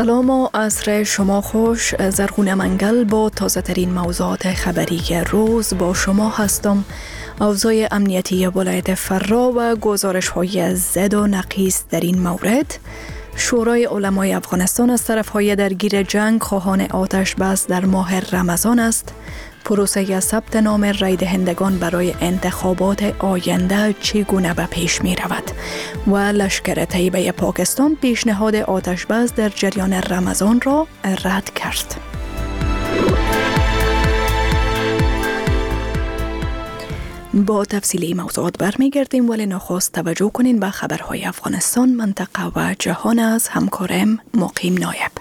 سلام و عصر شما خوش. زرغون منگل با تازه ترین موضوعات خبری روز با شما هستم. اوضاع امنیتی ولایت فرا و گزارش های زد و نقیص در این مورد. شورای علمای افغانستان از طرف های درگیر جنگ خواهان آتش بس در ماه رمضان است. پروسه ثبت نام رای دهندگان برای انتخابات آینده چگونه به پیش می رود و لشکر طیبه پاکستان پیشنهاد آتش بس در جریان رمضان را رد کرد. با تفصیل موضوعات برمیگردیم، ولی نخست توجه کنین به خبرهای افغانستان، منطقه و جهان از همکارم مقیم نایب.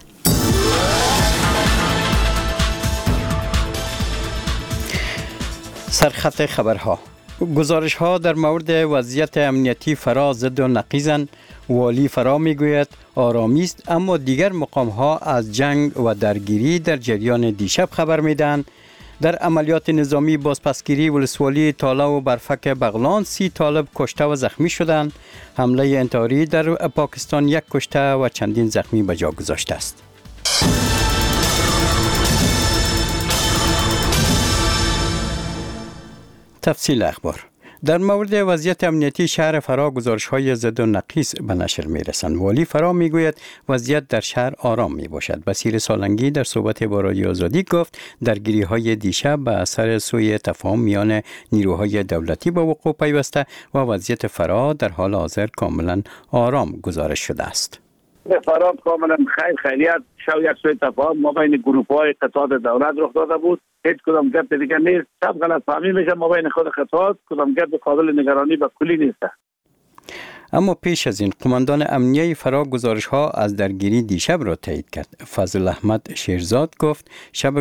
سرخط خبرها. گزارش ها در مورد وضعیت امنیتی فرا ضد و نقیضند. والی فرا میگوید آرامی است، اما دیگر مقام ها از جنگ و درگیری در جریان دیشب خبر میدن. در عملیات نظامی بازپسگیری ولسوالی تالا و برفک بغلان 30 طالب کشته و زخمی شدند. حمله انتحاری در پاکستان 1 کشته و چندین زخمی به جا گذاشته است. تفصیل اخبار. در مورد وضعیت امنیتی شهر فرا گزارش‌های ضد و نقیص به نشر می‌رسند. والی فرا میگوید وضعیت در شهر آرام میباشد. بصیر سالنگی در صحبت با رادیو آزادی گفت درگیری‌های دیشب به اثر سوء تفاهم میان نیروهای دولتی به وقوع پیوسته و وضعیت فرا در حال حاضر کاملا آرام گزارش شده است. فرا کاملا خیریت شو یک سوء تفاهم ما بین گروه‌های قطاع دولت رخ داده بود. هیچ کدام گپ دیگه نیست. سب غلط فهمی میشه ما بین خود قطاعات، کدام گپ قابل نگرانی به کلی نیست. اما پیش از این قماندان امنیه فرا گزارش ها از درگیری دیشب را تایید کرد. فضل احمد شیرزاد گفت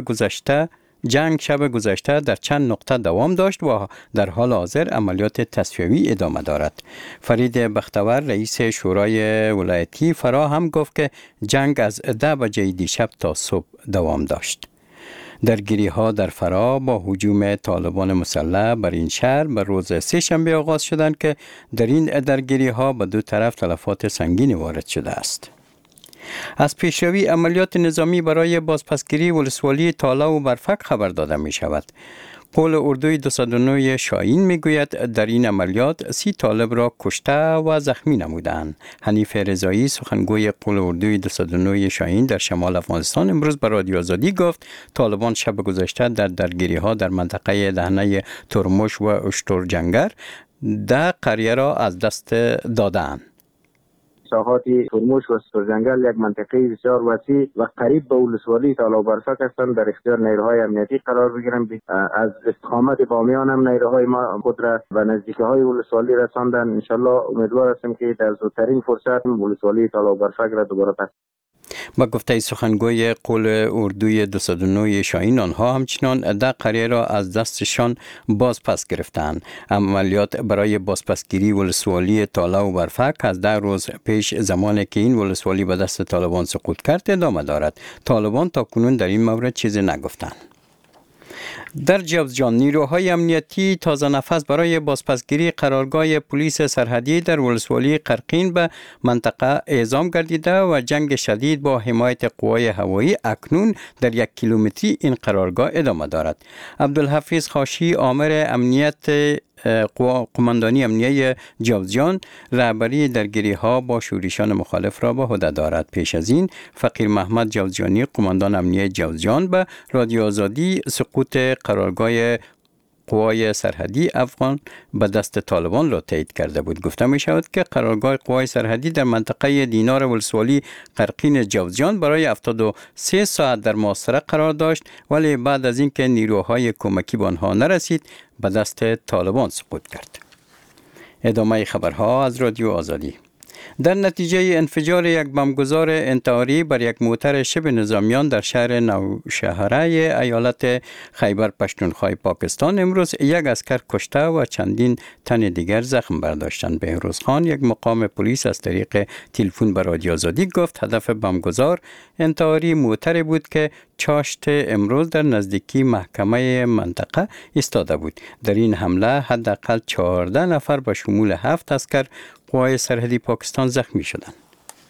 جنگ شب گذشته در چند نقطه دوام داشت و در حال حاضر عملیات تصفیوی ادامه دارد. فرید بختور رئیس شورای ولایتی فرا هم گفت که جنگ از 10 بجه دیشب تا صبح دوام داشت. درگیری ها در فرا با هجوم طالبان مسلح بر این شهر به روز سه‌شنبه آغاز شدند که در این درگیری ها به دو طرف تلفات سنگین وارد شده است. از پیشروی عملیات نظامی برای بازپسگیری ولسوالی تالا و برفک خبر داده می شود. قول اردوی 209 شاهین می گوید در این عملیات 30 طالب را کشته و زخمی نمودند. حنیف رضایی سخنگوی قول اردوی 209 شاهین در شمال افغانستان امروز به رادیو آزادی گفت طالبان شب گذشته در درگیری ها در منطقه دهنه ترمش و اشتر جنگر 10 قریه را از دست دادند. ساحات ترمش و سرجنگل یک منطقه بسیار وسیع و قریب به ولسوالی تالا و برفک هستند در اختیار نیروهای امنیتی قرار بگیرند. از استقامت بامیان هم نیروهای ما خود را به نزدیکی های ولسوالی رساندند. انشالله امیدوار هستیم که در زودترین فرصت ولسوالی تالا و برفک را دوباره پس. با گفته سخنگوی قول اردوی 209 شاهین آنها همچنان 10 قریه را از دستشان باز پس گرفتند. عملیات برای بازپسگیری ولسوالی تالا و برفک از 10 روز پیش زمانی که این ولسوالی به دست طالبان سقوط کرد ادامه دارد. طالبان تا کنون در این مورد چیزی نگفتند. در جوزجان نیروهای امنیتی تازه نفس برای بازپسگیری قرارگاه پلیس سرحدی در ولسوالی قرقین به منطقه اعزام گردیده و جنگ شدید با حمایت قوای هوایی اکنون در 1 کیلومتری این قرارگاه ادامه دارد. عبدالحفیظ خاشی آمر امنیت قماندانی امنیه جوزجان رهبری درگیری ها با شورشیان مخالف را به عهده دارد. پیش از این فقیر محمد جوزجانی قماندان امنیه جوزجان به رادیو آزادی سقوط قرارگاه قوای سرحدی افغان به دست طالبان را تایید کرده بود. گفته می شود که قرارگاه قوای سرحدی در منطقه دینار ولسوالی قرقین جوزجان برای 73 ساعت در محاصره قرار داشت، ولی بعد از اینکه نیروهای کمکی به آنها نرسید به دست طالبان سقوط کرد. ادامه خبرها از رادیو آزادی. در نتیجه انفجار یک بمبگذار انتحاری بر یک موتر شبه نظامیان در شهر نوشهره ایالت خیبر پختونخوا پاکستان امروز یک عسکر کشته و چندین تن دیگر زخم برداشتند. بهروز خان یک مقام پلیس از طریق تلفن به رادیو آزادی گفت هدف بمبگذار انتحاری موتر بود که چاشت امروز در نزدیکی محکمه منطقه ایستاده بود. در این حمله حداقل 14 نفر به شمول 7 عسکر قوای سرحدی پاکستان زخمی شدند.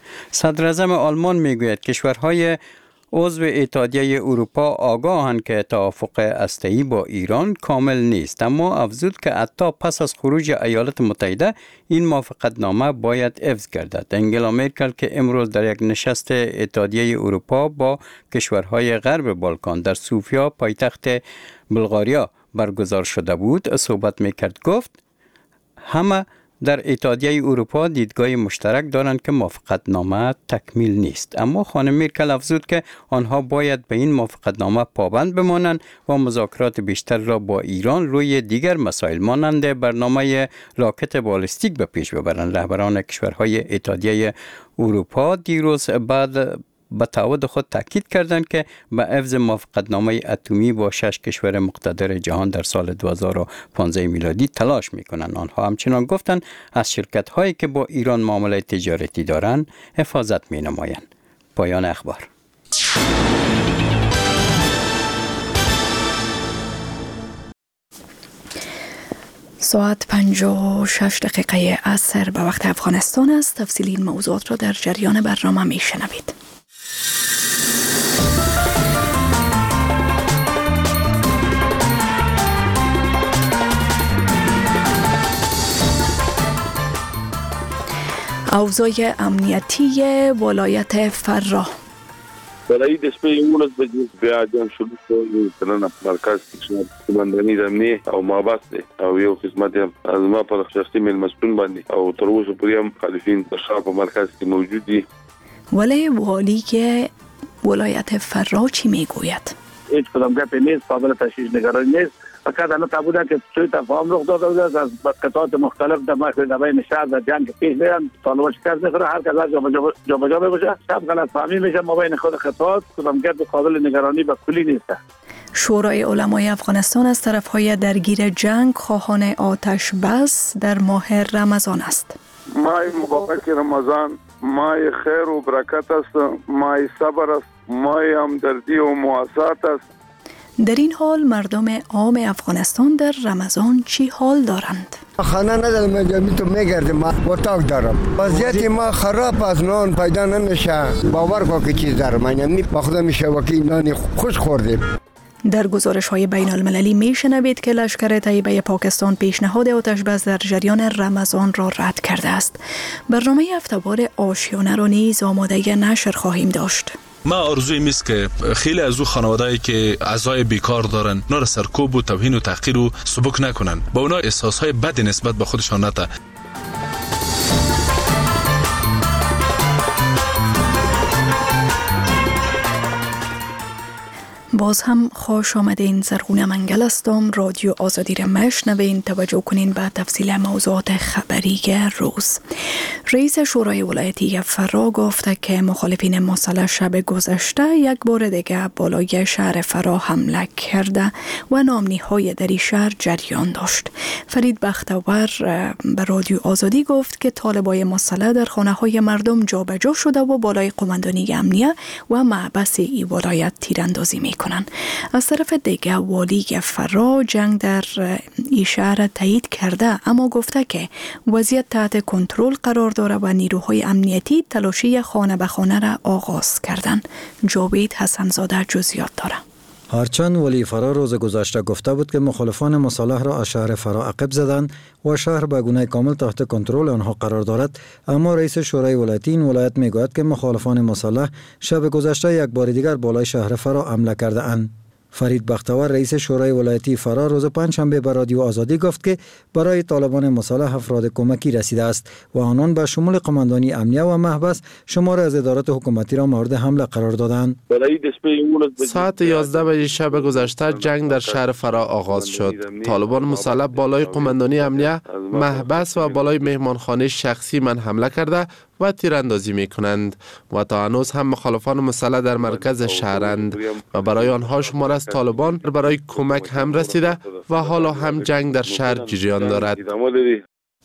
صدر اعظم آلمان میگوید کشورهای عضو اتحادیه اروپا آگاهند که توافق هسته‌ای با ایران کامل نیست، اما افزود که حتی پس از خروج ایالات متحده این موافقتنامه باید حفظ گردد. انگلا مرکل که امروز در یک نشست اتحادیه اروپا با کشورهای غرب بالکان در سوفیا پایتخت بلغاریا برگزار شده بود صحبت میکرد، گفت همه در اتحادیه اروپا دیدگاه مشترک دارند که موافقتنامه تکمیل نیست، اما خانم مرکل افزود که آنها باید به این موافقتنامه پابند بمانند و مذاکرات بیشتر را با ایران روی دیگر مسائل مانند برنامه راکت بالستیک به پیش ببرند. رهبران کشورهای اتحادیه اروپا دیروز بعد به تعهد خود تاکید کردند که به حفظ موافقتنامه اتمی با 6 کشور مقتدر جهان در سال 2015 میلادی تلاش میکنند. آنها همچنان گفتند از شرکت هایی که با ایران معامله تجارتی دارند حفاظت می نمایند. پایان اخبار. ساعت 56 دقیقه عصر به وقت افغانستان است. تفصیل این موضوعات را در جریان برنامه می شنوید. اوضاع امنیتی ولایت فرا برای دسته اون از بیا جمع شروع کنن مرکز کماندانی د امنیه او مابعد او یو خدمت از ما پر شخصي مل مسئول باندې او تر اوسه پورې هم مخالفین د شاه په مرکز کې موجود دي. ولی والی ولایت فرا چی میگوید؟ هیچ کدام گپی نیست، قابل تشویش نگرانی نیست. فقط انا تابوده که سوی تفاهم رخ داده بود از قطعات مختلف در بین شهر و جنگ پیش میرن، طالبان شکست میخوره، هر کس جابجا میشه، شب غلط فهمی میشه، ما بین خود خطوات کدام گپ قابل نگرانی به کلی نیست. شورای علمای افغانستان از طرفهای درگیر جنگ خواهان آتش بس در ماه رمضان است. ماه مبارک رمضان ماه خیر و برکت است، ماه صبر است، ماه همدردی و مواسات است. در این حال مردم عام افغانستان در رمضان چی حال دارند؟ خانه ندارم، می تو میگردم، اتاق دارم، وضعیت ما خراب از نان پیدا نمیشه، باور کن که چیز دارم، یعنی با خدا میشه وکی نان خوش خوردیم. در گزارش‌های بین المللی میشنوید که لشکر طیبه پاکستان پیشنهاد آتش بس در جریان رمضان را رد کرده است. برنامه هفته‌وار آشیانه را نیز آماده نشر خواهیم داشت. ما آرزوی میست که خیلی از او خانواده‌ای که اعضای بیکار دارن اونا را سرکوب و توهین و تحقیر و سبک نکنن، با اونا احساسهای بد نسبت به خودشان نده. باز هم خوش آمدین. زرغونه منگل هستم. رادیو آزادی را میشنوین. توجه کنین به تفصیل موضوعات خبری روز. رئیس شورای ولایتی فرا گفته که مخالفین مسلح شب گذشته یک بار دیگه بالای شهر فرا حمله کرده و نامنی‌های در شهر جریان داشت. فرید بختور به رادیو آزادی گفت که طالبای مسلح در خانه‌های مردم جابجا شده و بالای قماندانی امنیه و محبس ای ولایت تیراندازی میکنند. از طرف دیگه والی فرا جنگ در این شهر تایید کرده، اما گفته که وضعیت تحت کنترل قرار داره و نیروهای امنیتی تلاشی خانه به خانه را آغاز کردند. جاوید حسنزاده جزئیات داره. هرچند ولی فرا روز گذشته گفته بود که مخالفان مسلح را از شهر فرا عقب زدند و شهر به گونه کامل تحت کنترل آنها قرار دارد، اما رئیس شورای ولایتی این ولایت میگوید که مخالفان مسلح شب گذشته یک بار دیگر بالای شهر فرا حمله کرده اند. فرید بختور رئیس شورای ولایتی فرا روز پنجشنبه به رادیو آزادی گفت که برای طالبان مسلح افراد کمکی رسیده است و آنان به شمول قماندانی امنیه و محبس شمار از ادارات حکومتی را مورد حمله قرار دادند. ساعت 11 بجه شب گذشته جنگ در شهر فرا آغاز شد. طالبان مسلح بالای قماندانی امنیه، محبس و بالای مهمانخانه شخصی من حمله کرده و تیراندازی می کنند و تا هنوز هم مخالفان مسلح در مرکز شهرند و برای آنها شمار از طالبان برای کمک هم رسیده و حالا هم جنگ در شهر جریان دارد.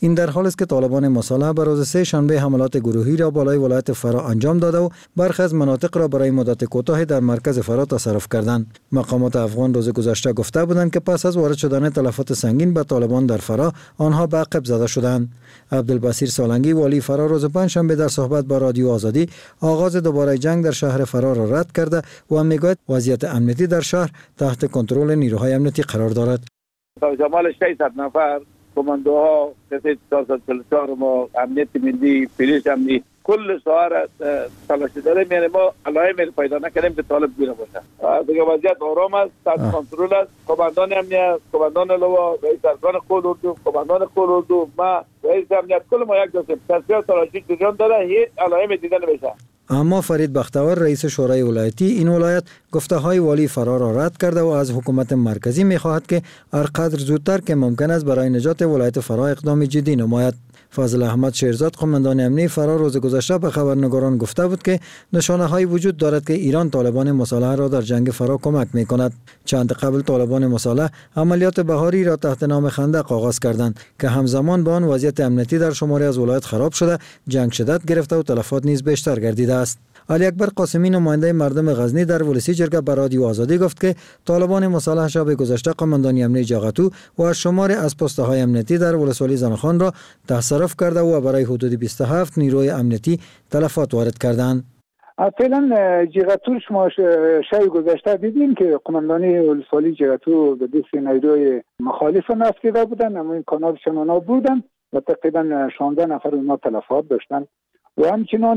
این در حالی است که طالبان مسلح بر روز سه شنبه حملات گروهی را بالای ولایت فرا انجام داده و برخی از مناطق را برای مدت کوتاه در مرکز فرا تصرف کردند. مقامات افغان روز گذشته گفته بودند که پس از وارد شدن تلفات سنگین به طالبان در فرا، آنها به عقب زده شدند. عبدالبصیر سالنگی والی فرا روز پنجشنبه در صحبت با رادیو آزادی آغاز دوباره جنگ در شهر فرا را رد کرده و میگوید وضعیت امنیتی در شهر تحت کنترل نیروهای امنیتی قرار دارد. شمال 600 نفر کماندوها کسی 444 ما امنیت ملی پلیس امنی کل شهر تلاشی داریم، یعنی ما علائم پیدا نکردیم که طالب بیره باشه. دیگه وضعیت آرام است، تحت کنترل است. کماندان امنیت، کماندان لوا، رئیس ارکان قول اردو، کماندان قول اردو، ما رئیس امنیت کل ما یک دوستیم تصفیه تلاشی جریان داره، هیچ علائم دیده نمیشه. اما فرید بختیار رئیس شورای ولایتی این ولایت گفته های والی فرا را رد کرده و از حکومت مرکزی می‌خواهد که هر قدر زودتر که ممکن است برای نجات ولایت فرا اقدام جدی نماید. فضل احمد شیرزاد قماندان امنیتی فرا روز گذشته به خبرنگاران گفته بود که نشانه‌هایی وجود دارد که ایران طالبان مسلح را در جنگ فرا کمک می‌کند. چند قبل طالبان مسلح عملیات بهاری را تحت نام خندق آغاز کردند که همزمان با آن وضعیت امنیتی در شماری از ولایت خراب شده، جنگ شدت گرفته و تلفات نیز بیشتر گردیده است. علی اکبر قاسمی نماینده مردم غزنی در ولسی جرگه به رادیو آزادی گفت که طالبان مسلح شب گذشته قماندانی امنیتی جغتو و از شمار از پست‌های امنیتی در ولسوالی زنخان را تصرف کرده و برای حدود 27 نیروی امنیتی تلفات وارد کردند. فعلا جغتو شما شب گذشته دیدیم که قماندانی ولسوالی جغتو به دست نیروی مخالف نصب کرده بودند، اما این کانال شمانا بودند و تقریبا 16 نفر اونها تلفات داشتند و همچنان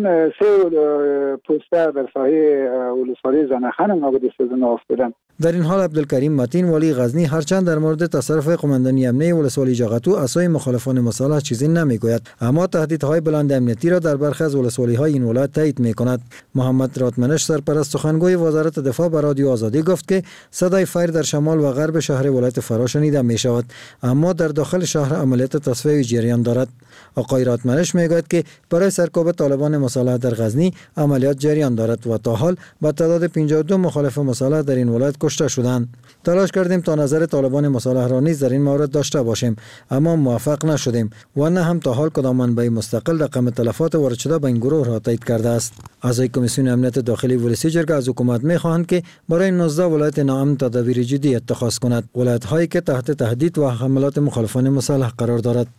3 پوسته در ساحه ولسوالی زنخان هم به دست اونها افتادند. در این حال عبدالکریم متین والی غزنی هرچند در مورد تصرف قماندانی امنیتی ولسوالی جغتو از سوی مخالفان مسلح چیزی نمیگوید، اما تهدیدهای بلند امنیتی را در برخی از ولسوالی‌های این ولایت تایید می‌کند. محمد راتمنش سرپرست سخنگوی وزارت دفاع به رادیو آزادی گفت که صدای فایر در شمال و غرب شهر ولایت فرا شنیده می‌شود، اما در داخل شهر عملیات تصفیه جریان دارد. آقای راتمنش می‌گوید که برای سرکوب طالبان مسلح در غزنی عملیات جریان دارد و تا حال با تعداد 52 مخالف مسلح در این ولایت کشته شدند. تلاش کردیم تا نظر طالبان مسلح را نیز در این مورد داشته باشیم، اما موفق نشدیم و نه هم تا حال کدام منبع مستقل رقم تلفات وارد شده به این گروه را تایید کرده است. اعضای کمیسیون امنیت داخلی ولسی جرگه از حکومت می‌خواهند که برای 19 ولایت ناامن تدابیر جدی اتخاذ کند، ولایت‌هایی که تحت تهدید و حملات مخالفان مسلح قرار دارد.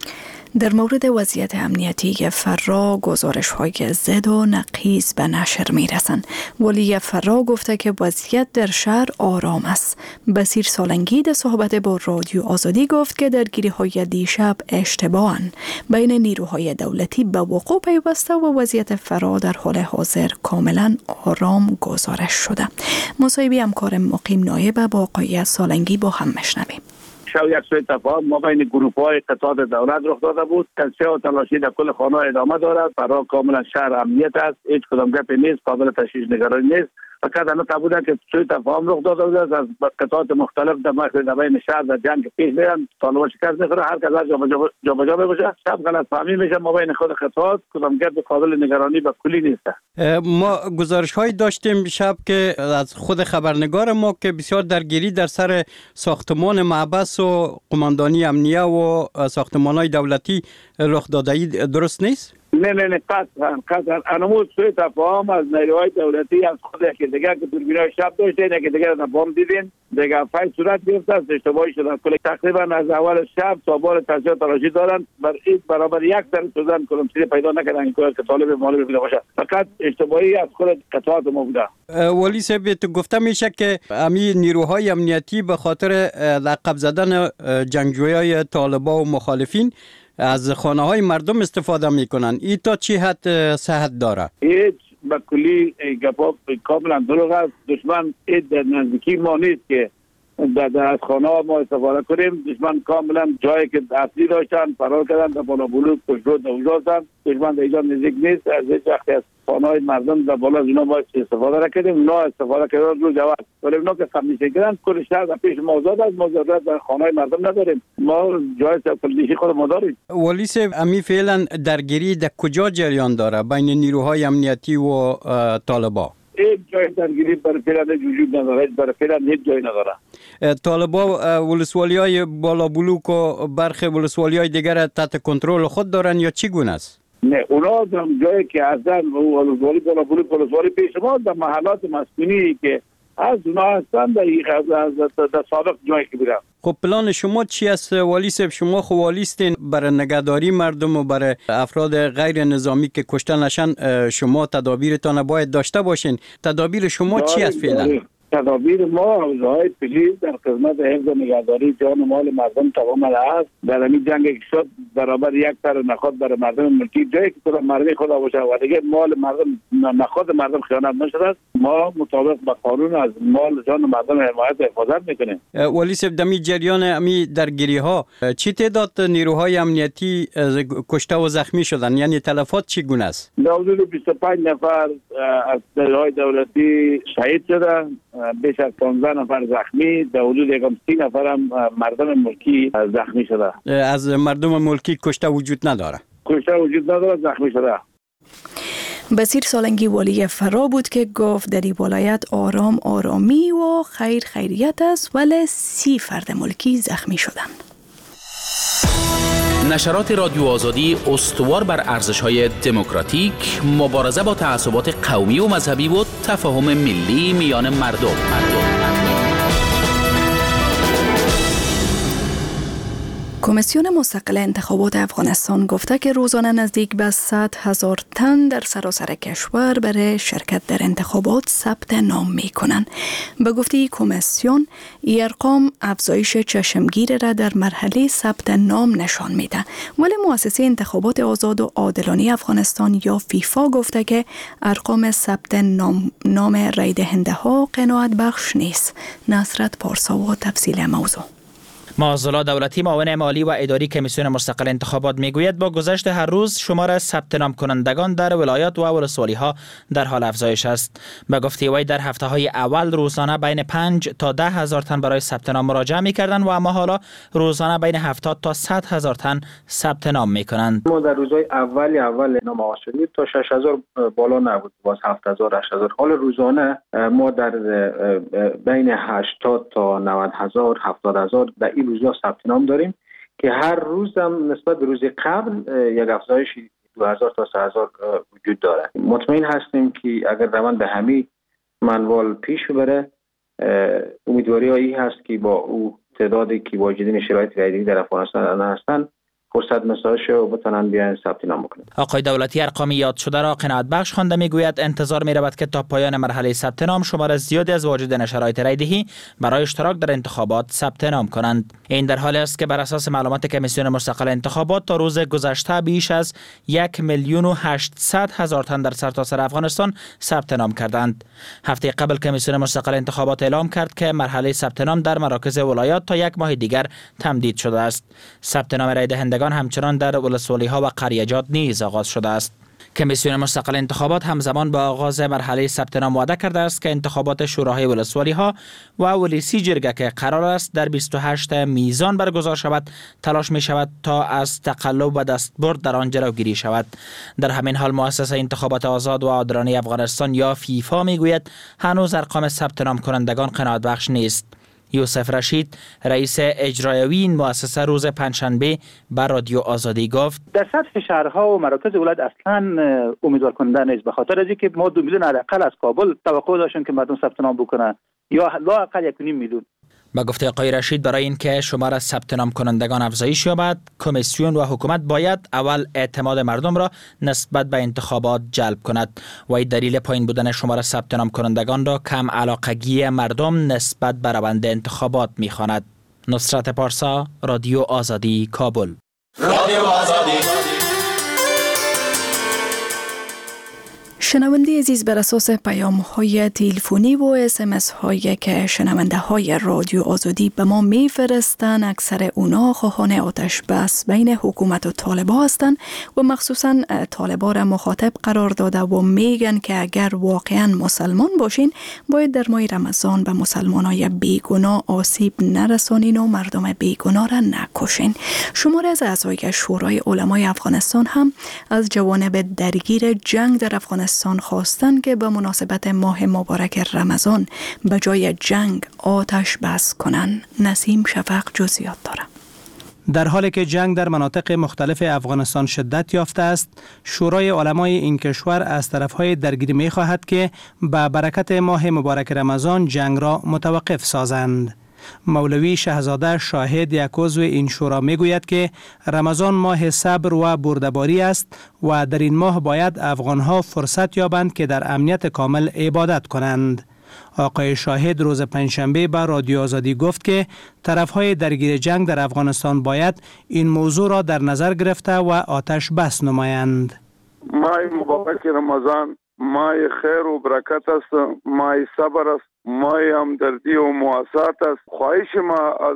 در مورد وضعیت امنیتی فرا گزارش‌های ضد و نقیض به نشر می‌رسند. ولی فرا گفته که وضعیت در شهر آرام است. بصیر سالنگی در صحبت با رادیو آزادی گفت که درگیری‌های دیشب اشتباهند. بین نیروهای دولتی به وقوع پیوسته و وضعیت فرا در حال حاضر کاملا آرام گزارش شده. مصاحبه همکار مقیم نایب با آقای سالنگی با هم میشنویم. شب یک سوی تفاهم ما بین گروه‌های قطاع دولت رخ داده بود. تصفیه و تلاشی در کل خانه‌ها ادامه دارد. فرا کاملا شهر امنیت است، هیچ کدام گپی نیست، قابل تشویش نگرانی نیست. فقط الان بوده که سوی تفاهم رخ داده بود از قطاعات مختلف در بین شهر در جنگ پیش میرن، طالبان شکست میخوره، هر کس جابجا میشه، شب غلط فهمی میشه ما بین خود قطاعات، کدام گپ قابل نگرانی به کلی نیست. ما گزارش‌هایی داشتیم شب که از خود خبرنگار ما که بسیار درگیری در سر ساختمان محبس و قماندانی امنیه و ساختمان‌های دولتی رخ داده، درست نیست؟ نه قطعا انمود سوی تفاهم از نیروهای دولتی از خود یکی دیگر که دوربینای شب داشتین، یکی دیگر را بام دیدین، دیگه فیض صورت گرفته است، اشتباهی شده. کل تقریبا از اول شب تا بار تصفیه تلاشی دارن، برابر یک سر شدن کلم چیزی پیدا نکردن که طالب مالی بوده باشه، فقط اشتباهی از خود قطعات ما بوده. ولی صاحب تو گفته میشه که امی نیروهای امنیتی به خاطر لقب زدن جنگجویای طالبان و مخالفین از خانه های مردم استفاده میکنن، این تا چی حد صحت داره؟ هیچ به کلی گپا کاملا دروغ است. دشمن در نزدیکی ما نیست که از خانه ها ما استفاده کنیم. دشمن کاملا جایی که اصلی داشتن فرار کردن، در بالا بلوک پشت اونجاستن. دشمن در اینجا نزدیک نیست. از هیچ وقتی از خانه های مردم در بالا از اینا ما استفاده نکردیم. اونا استفاده کردن رو جواب، ولی اونا که خمیشه کردن کل شهر در پیش ما آزاد است. ما در خانه های مردم نداریم، ما جای سفردیشی خود ما داریم. ولی صاحب امی فعلا درگیری در کجا جریان داره بین نیروهای امنیتی و طالبان؟ هیچ جای درگیری برای فعلا وجود نداره، برای فعلا هیچ جای نداره. طالبا ولسوالی‌های بالا بلوک و برخی ولسوالی‌های دیگر تحت کنترل خود دارن یا چی گونه است؟ نه، اونا در جایی که ازن ولسوالی بالا بلوک ولسوالی پیش ما در محلات مسکونی که از اونا هستن در سابق جایی که بیرن. خب پلان شما چی است والی صاحب؟ شما خب والی هستین، برای نگهداری مردم و برای افراد غیر نظامی که کشته نشن شما تدابیرتان باید داشته باشین. تدابیر شما چی است فعلا؟ تدابیر ما حوزه‌های پلیس در خدمت حفظ و نگهداری جان و مال مردم تمام است. در این جنگ که شد برابر یک سر نخود برای مردم ملکی جایی که مردم خدا باشه و دیگه مال مردم نخود مردم خیانت نشده، ما مطابق با قانون از مال جان و مردم حمایت و حفاظت میکنیم. ولی صاحب دمی جریان امی درگیری ها چی تعداد نیروهای امنیتی کشته و زخمی شدن؟ یعنی تلفات چی گونه است؟ حدود 25 نفر از نیروهای دولتی شهید شدن، بیش از 15 نفر زخمی، در حدود 30 نفر هم مردم ملکی زخمی شده. از مردم ملکی کشته وجود نداره؟ کشته وجود نداره، زخمی شده. بصیر سالنگی والی فرا بود که گفت در این ولایت آرامی و خیریت است، ولی 30 فرد ملکی زخمی شدند. نشرات رادیو آزادی استوار بر ارزش‌های دموکراتیک، مبارزه با تعصبات قومی و مذهبی و تفاهم ملی میان مردم. کمیسیون مستقل انتخابات افغانستان گفته که روزانه نزدیک به 100,000 تن در سراسر کشور برای شرکت در انتخابات ثبت نام می کنند. به گفته کمیسیون، این ارقام افزایش چشمگیر را در مرحله ثبت نام نشان میده. ولی مؤسسه انتخابات آزاد و عادلانه افغانستان یا فیفا گفته که ارقام ثبت نام رای دهنده ها قناعت بخش نیست. نصرت پارسا و تفصیل موضوع. معضلات دولتی معاون مالی و اداری کمیسیون مستقل انتخابات میگوید با گذشت هر روز شمار ثبت نام کنندگان در ولایات و ولسوالی ها در حال افزایش است. به گفته وی در هفته های اول روزانه بین 5 تا 10,000 تن برای ثبت نام مراجعه میکردند و اما حالا روزانه بین 70 تا 100,000 تن ثبت نام میکنند. ما در روزهای اول نام آغاز شدیم تا 6,000 بالا نبود، باز 7,000 8,000. حالا روزانه ما در بین 80 تا 90,000 70,000 در این روزا ثبت نام داریم که هر روز هم نسبت به روز قبل یک افزایش 2,000 تا 3,000 وجود داره. مطمئن هستیم که اگر روند به همین منوال پیش بره، امیدواری هایی هست که با او تعدادی که واجدین شرایط رایدگی در افغانستان هستند فرصت مساعدش و بتونن بیان ثبت نام کنند. آقای دولتی ارقام یاد شده را قناعت بخش خوانده میگوید انتظار می‌رود که تا پایان مرحله ثبت نام شمار زیادی از واجدین شرایط رایدهی برای اشتراک در انتخابات ثبت نام کنند. این در حالی است که بر اساس معلومات کمیسیون مستقل انتخابات تا روز گذشته بیش از 1,800,000 تن در سرتاسر افغانستان ثبت نام کردند. هفته قبل کمیسیون مستقل انتخابات اعلام کرد که مرحله ثبت نام در مراکز ولایات تا 1 ماه دیگر تمدید شده است. ثبت نام رای دهندگان همچنان در ولسوالی ها و قریجات نیز آغاز شده است. کمیسیون مستقل انتخابات همزمان با آغاز مرحله ثبت نام وعده کرده است که انتخابات شوراهای ولسوالی ها و ولیسی جرگه که قرار است در 28 میزان برگزار شود تلاش می شود تا از تقلب و دستبرد در آن جلوگیری شود. در همین حال مؤسسه انتخابات آزاد و عادلانه افغانستان یا فیفا می گوید هنوز ارقام ثبت نام کنندگان قناعت بخش نیست. یوسف رشید رئیس اجرایی این مؤسسه روز پنجشنبه بر رادیو آزادی گفت در سطح شهرها و مراکز ولایت اصلا امیدوار کننده نیست، به خاطر از اینکه ما 2 میلیون حداقل از کابل توقع داشتیم که مردم ثبت نام بکنن یا لااقل 1.5 میلیون. با گفته آقای رشید برای اینکه شمار ثبت نام کنندگان افزایش یابد کمیسیون و حکومت باید اول اعتماد مردم را نسبت به انتخابات جلب کند و این دلیل پایین بودن شمار ثبت نام کنندگان را کم علاقگی مردم نسبت به روند انتخابات می‌خواند. نصرت پارسا، رادیو آزادی، کابل. رادیو آزادی. شنونده عزیز، بر اساس پیام‌های تلفنی و SMS-هایی که شنونده های رادیو آزادی به ما می‌فرستند، اکثر اونا خواهان آتش بس بین حکومت و طالبان هستند و مخصوصاً طالبان را مخاطب قرار داده و میگن که اگر واقعاً مسلمان باشین باید در ماه رمضان به مسلمانای بیگناه آسیب نرسانین و مردم بیگناه را نکشین. شماری از اعضای شورای علمای افغانستان هم از جوانب درگیر جنگ در افغانستان افغانستان خواستند که به مناسبت ماه مبارک رمضان به جای جنگ آتش بس کنند. نسیم شفق جزئیات دارد. در حالی که جنگ در مناطق مختلف افغانستان شدت یافته است، شورای علمای این کشور از طرفهای درگیری می خواهد که به برکت ماه مبارک رمضان جنگ را متوقف سازند. مولوی شهزاده شاهد یک عضو این شورا می گوید که رمضان ماه صبر و بردباری است و در این ماه باید افغانها فرصت یابند که در امنیت کامل عبادت کنند. آقای شاهد روز پنجشنبه به رادیو آزادی گفت که طرفهای درگیر جنگ در افغانستان باید این موضوع را در نظر گرفته و آتش بس نمایند. ماه مبارک رمضان ماه خیر و برکت است، ماه صبر است، ماه همدردی و مواسات است. خواهش ما از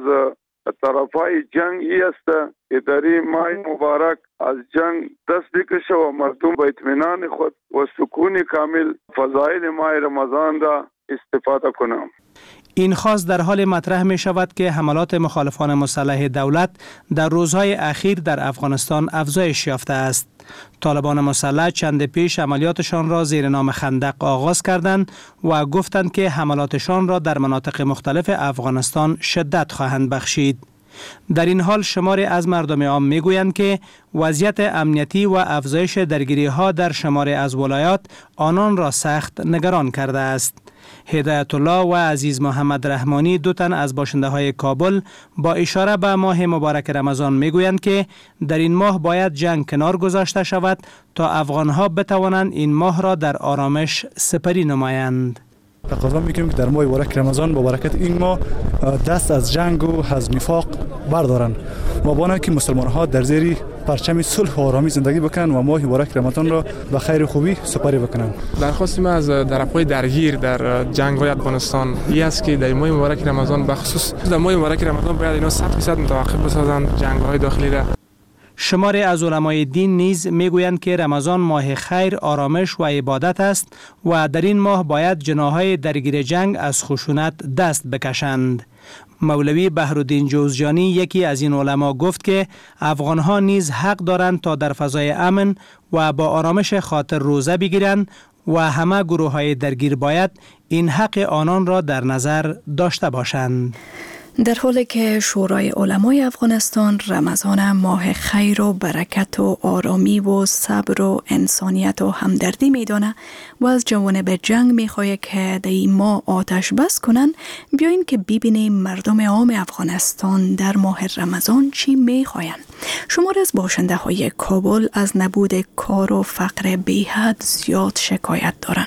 طرفای جنگ ای است که در این ماه مبارک از جنگ دست بکشه و مردم به اطمینان خود و سکون کامل فضایل ماه رمضان را استفاده کنم. این خواست در حال مطرح می شود که حملات مخالفان مسلح دولت در روزهای اخیر در افغانستان افزایش یافته است. طالبان مسلح چند پیش عملیاتشان را زیر نام خندق آغاز کردند و گفتند که حملاتشان را در مناطق مختلف افغانستان شدت خواهند بخشید. در این حال شماری از مردم عام میگویند که وضعیت امنیتی و افزایش درگیری ها در شماری از ولایات آنان را سخت نگران کرده است. هدایت الله و عزیز محمد رحمانی دو تن از باشنده های کابل با اشاره به ماه مبارک رمضان میگویند که در این ماه باید جنگ کنار گذاشته شود تا افغان ها بتوانند این ماه را در آرامش سپری نمایند. تقاضا میکنیم که در ماه مبارک رمضان با برکت این ماه دست از جنگ و از نفاق بردارن و با که مسلمان ها در زیر پرچم صلح و آرامی زندگی بکنن و ماه مبارک رمضان را به خیر و خوبی سپری بکنن. درخواست ما از طرفهای درگیر در جنگ های افغانستان این است که در ماه مبارک رمضان به خصوص در ماه مبارک رمضان باید اینا 100% متوقف بسازند جنگ های داخلی را. شماری از علمای دین نیز میگویند که رمضان ماه خیر، آرامش و عبادت است و در این ماه باید جناحهای درگیر جنگ از خشونت دست بکشند. مولوی بحرالدین جوزجانی یکی از این علما گفت که افغانها نیز حق دارند تا در فضای امن و با آرامش خاطر روزه بگیرند و همه گروه‌های درگیر باید این حق آنان را در نظر داشته باشند. در حالی که شورای علمای افغانستان رمضان ماه خیر و برکت و آرامی و صبر و انسانیت و همدردی میدانه و از جوانب جنگ میخواه که در این ماه آتش بس کنن، بیاین که ببینیم مردم عام افغانستان در ماه رمضان چی میخواین. شمار از باشنده های کابل از نبود کار و فقر بیحد زیاد شکایت دارن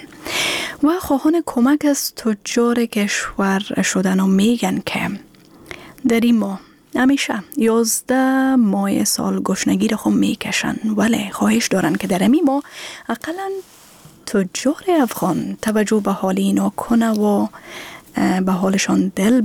و خواهان کمک از تجار کشور شدن و میگن که در این ماه همیشه 11 ماه سال گشنگی را خود میکشن، ولی خواهش دارن که در این ماه اقلا تجار افغان توجه به حال اینا کنه و به حالشان دل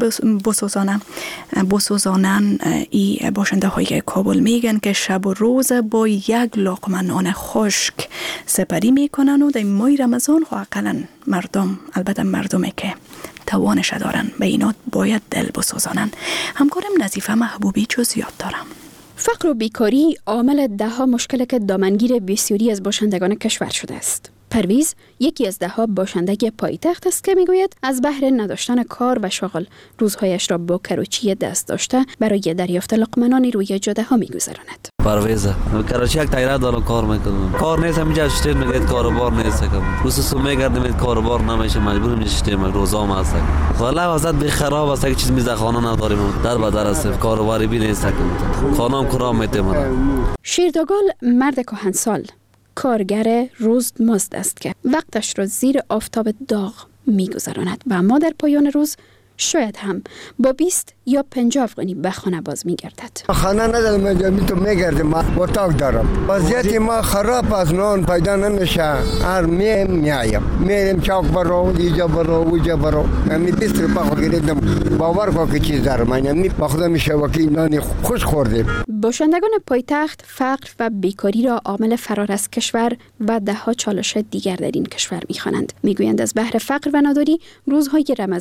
بسوزانن. ای باشنده های کابل میگن که شب و روز با یک لقمه نان خشک سپری میکنن و در ماه رمضان خو اقلا مردم، البته مردمی که توانش دارن، به اینا باید دل بسوزانن. همکارم نظیفه محبوبی جزئیات دارم. فقر و بیکاری عامل دهها مشکل که دامنگیر بسیاری از باشندگان کشور شده است. پرویز یکی از دهها باشندگی پایتخت است که میگوید از بهر نداشتن کار و شغل روزهایش را با کروچی دست داشته برای دریافت لقمه روی جاده ها میگذراند. پرویزه کروچی یک تایره دارم کار میکنم، کار نیست همینجا شتیم میگید کاروبار نیست کم خصوصا میگردیم کاروبار نمیشه مجبور میشیم روزام هست والا وضعیت به خراب است، یک چیز میز خانه نداریم در بدر است، کاروباری بی نیست کم خانم کرام میتیم. شیردگال مرد کهنسال کارگر روزمزد است که وقتش را زیر آفتاب داغ می‌گذراند و اما در پایان روز شاید هم با 20 یا 50 افغانی به خانه باز می‌گردد. خانه ندارم، اینجا تو میگردم، ما اتاق دارم. وضعیت ما خراب است، نان پیدا نمیشه. هر میریم چاک برو، اینجا برو، اونجا برو. می 20 روپیه گرفتم. باور کن که چیز دارم. من با خودم میشوکی نان خوش خوردیم. باشندگان پایتخت فقر و بیکاری را عامل فرار از کشور و دهها چالش دیگر در این کشور می‌خوانند. میگویند از بحر فقر و نداری روزهای رمضان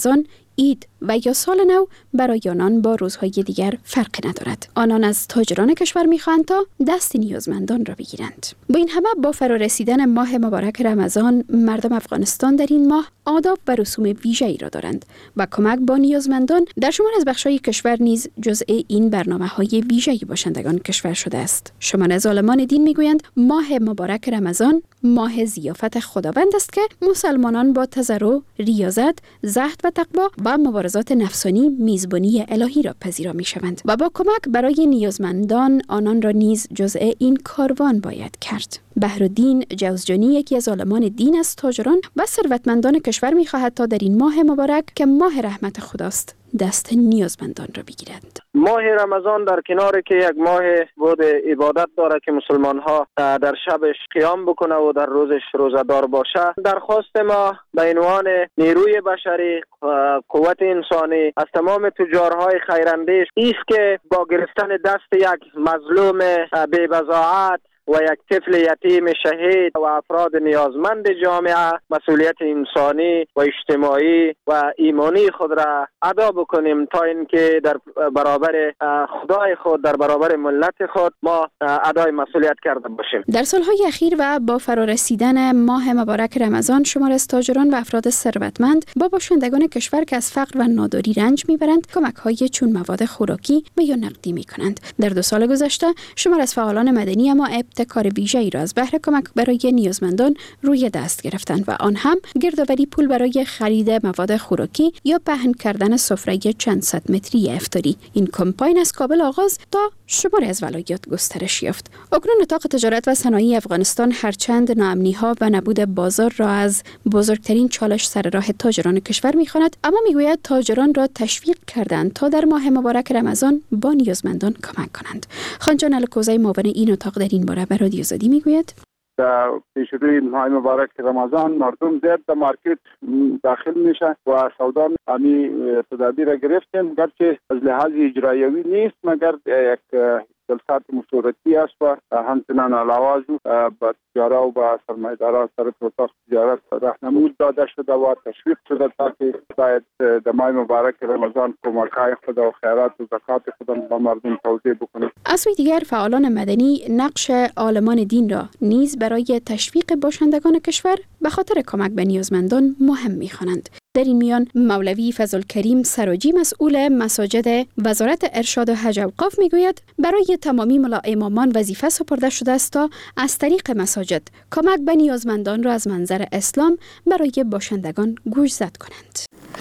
عید و یا سال نو برای آنان با روزهای دیگر فرق ندارد. آنان از تاجران کشور می‌خواهند تا دست نیازمندان را بگیرند. با این همه با فرارسیدن ماه مبارک رمضان، مردم افغانستان در این ماه آداب و رسوم ویژه‌ای را دارند و کمک با نیازمندان در شمار از بخش‌های کشور نیز جزء این برنامه‌های ویژه‌ای باشندگان کشور شده است. شمار از عالمان دین می‌گویند ماه مبارک رمضان ماه ضیافت خداوند است که مسلمانان با تضرع، ریاضت، زهد و تقوا با مبارزات نفسانی میزبانی الهی را پذیرا می‌شوند و با کمک برای نیازمندان آنان را نیز جزء این کاروان باید کرد. بهرالدین جوزجانی یکی از عالمان دین از تاجران و ثروتمندان کشور می‌خواهد تا در این ماه مبارک که ماه رحمت خداست دست نیازمندان را بگیرند. ماه رمضان در کنار که یک ماه بود عبادت داره که مسلمان ها در شبش قیام بکنه و در روزش روزدار باشه، درخواست ما به عنوان نیروی بشری قوت انسانی از تمام تجارهای خیراندیش است که با گرفتن دست یک مظلوم بی‌بضاعت و یک طفل یتیم شهید و افراد نیازمند جامعه مسئولیت انسانی و اجتماعی و ایمانی خود را ادا بکنیم تا اینکه در برابر خدای خود، در برابر ملت خود ما ادای مسئولیت کرده باشیم. در سالهای اخیر و با فرارسیدن ماه مبارک رمضان، شمار از تاجران و افراد ثروتمند با باشندگان کشور که از فقر و ناداری رنج میبرند کمک‌های چون مواد خوراکی و یا نقدی میکنند. در 2 سال گذشته شمار از فعالان مدنی اما ابتکار ویژه‌ای را از بهر کمک برای نیازمندان روی دست گرفتند و آن هم گردآوری پول برای خرید مواد خوراکی یا پهن کردن سفره چند صد متری افطاری. این کمپاین از کابل آغاز تا شمار از ولایات گسترش یافت. اکنون اتاق تجارت و صنایع افغانستان هرچند ناامنی‌ها و نبود بازار را از بزرگترین چالش سر راه تاجران کشور می‌خواند، اما میگوید تاجران را تشویق کردند تا در ماه مبارک رمضان با نیازمندان کمک کنند. خانجان الکوزی معاون این اتاق در این باره به رادیو آزادی میگوید در پیشروی ماه مبارک رمضان مردم زیاد در مارکت داخل میشه و سودا همی تدابیر را گرفتیم، گرچه از لحاظ اجرایوی نیست مگر یک جلسات مشورتی است و همچنان علاوه با تجارا و با سرمایه‌داران سر اتاق تجارت راهنمایی داده شده و تشویق شده تا که باید در ماه مبارک رمضان کمک‌های خود و خیرات و زکات خود با مردم توزیع بکنیم. از سوی دیگر فعالان مدنی نقش عالمان دین را نیز برای تشویق باشندگان کشور به خاطر کمک به نیازمندان مهم می‌خوانند. در این میان مولوی فضل‌الکریم سراجی مسئول مساجد وزارت ارشاد و حج اوقاف میگوید برای تمامی امامان وظیفه سپرده شده است تا از طریق مساجد کمک به نیازمندان را از منظر اسلام برای باشندگان گوشزد کنند.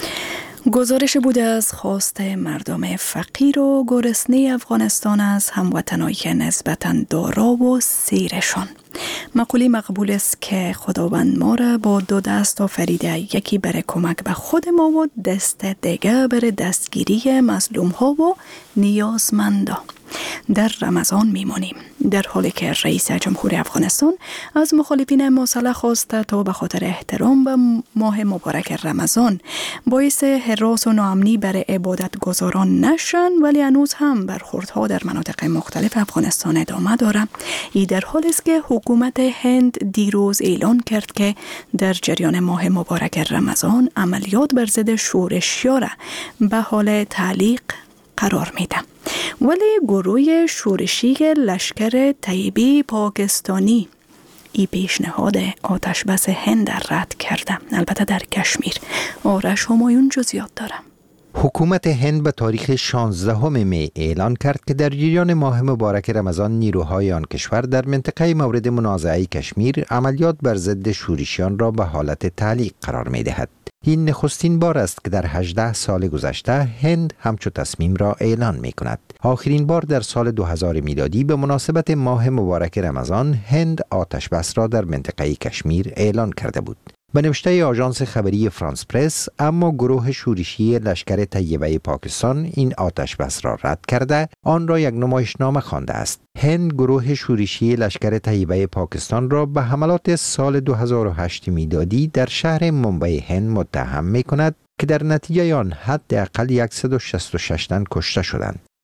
گزارش بوده از خواست مردم فقیر و گرسنه افغانستان از هموطنانی نسبتاً دارا و سیرشان. مقوله مقبول است که خداوند ما را با 2 دست آفریده، یکی برای کمک به خود ما و دست دیگه برای دستگیری مظلوم ها و نیازمندا. در رمضان میمانیم، در حالی که رئیس جمهور افغانستان از مخالفین مسلح خواسته تا به خاطر احترام به ماه مبارک رمضان باعث هراس و ناامنی برای عبادت گزاران نشن، ولی هنوز هم برخوردها در مناطق مختلف افغانستان ادامه داره. این در حالی است که حکومت هند دیروز اعلان کرد که در جریان ماه مبارک رمضان عملیات بر ضد شورشی‌ها را به حال تعلیق قرار میده. ولی گروه شورشی لشکر طیبه پاکستانی ای پیشنهاد آتش بس هند رد کرده، البته در کشمیر. آرش همایون جزئیات داره. حکومت هند به تاریخ 16 می اعلان کرد که در جریان ماه مبارک رمضان نیروهای آن کشور در منطقه مورد منازعه کشمیر عملیات بر ضد شورشیان را به حالت تعلیق قرار می دهد. این نخستین بار است که در 18 سال گذشته هند همچو تصمیم را اعلان می کند. آخرین بار در سال 2000 میلادی به مناسبت ماه مبارک رمضان هند آتش بس را در منطقه کشمیر اعلان کرده بود. به نوشته آژانس خبری فرانس پرس، اما گروه شورشی لشکر طیبه پاکستان این آتش بس را رد کرده آن را یک نمایشنامه خوانده است. هند گروه شورشی لشکر طیبه پاکستان را به حملات سال 2008 میلادی در شهر ممبئی هند متهم می کند که در نتیجه آن حداقل 166 تن کشته شدند.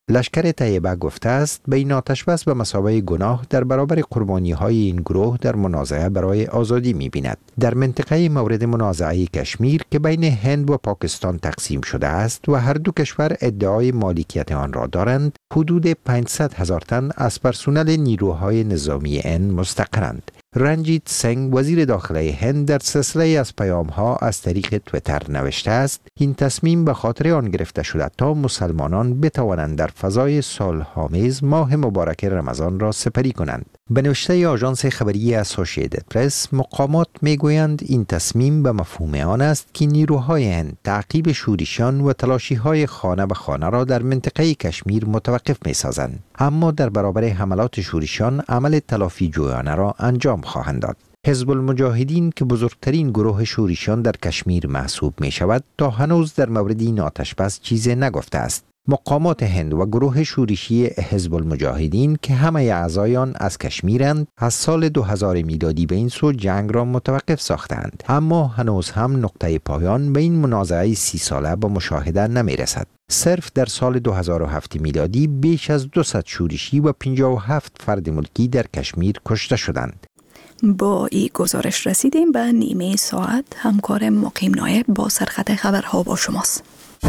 لشکر طیبه گفته است به این آتش بس به مثابه گناه در برابر قربانی های این گروه در منازعه برای آزادی می بیند. در منطقه مورد منازعه کشمیر که بین هند و پاکستان تقسیم شده است و هر دو کشور ادعای مالکیت آن را دارند، حدود 500,000 تن از پرسنل نیروهای نظامی هند مستقرند. رنجیت سنگ وزیر داخله هند در سلسله از پیام‌ها از طریق تویتر نوشته است این تصمیم به خاطر آن گرفته شده تا مسلمانان بتوانند در فضای صلح‌آمیز ماه مبارک رمضان را سپری کنند. به نوشته آژانس خبری اسوسییتد پرس، مقامات میگویند این تصمیم به مفهوم آن است که نیروهای هند تعقیب شورشیان و تلاشی‌های خانه به خانه را در منطقه کشمیر متوقف می‌سازند، اما در برابر حملات شورشیان عمل تلافی جویانه را انجام خواهند داد. حزب المجاهدین که بزرگترین گروه شورشیان در کشمیر محسوب می شود تا هنوز در مورد این آتش‌بس چیزی نگفته است. مقامات هند و گروه شورشی حزب المجاهدین که همه اعضایان از کشمیرند از سال 2000 میلادی به این سو جنگ را متوقف ساختند، اما هنوز هم نقطه پایان به این منازعه 30 ساله به مشاهده نمی رسد. صرف در سال 2007 میلادی بیش از 200 شورشی و 57 فرد ملکی در کشمیر کشته شدند. با این گزارش رسیدیم به نیمه ساعت. همکار مقیم نایب با سرخط خبرها با شماست.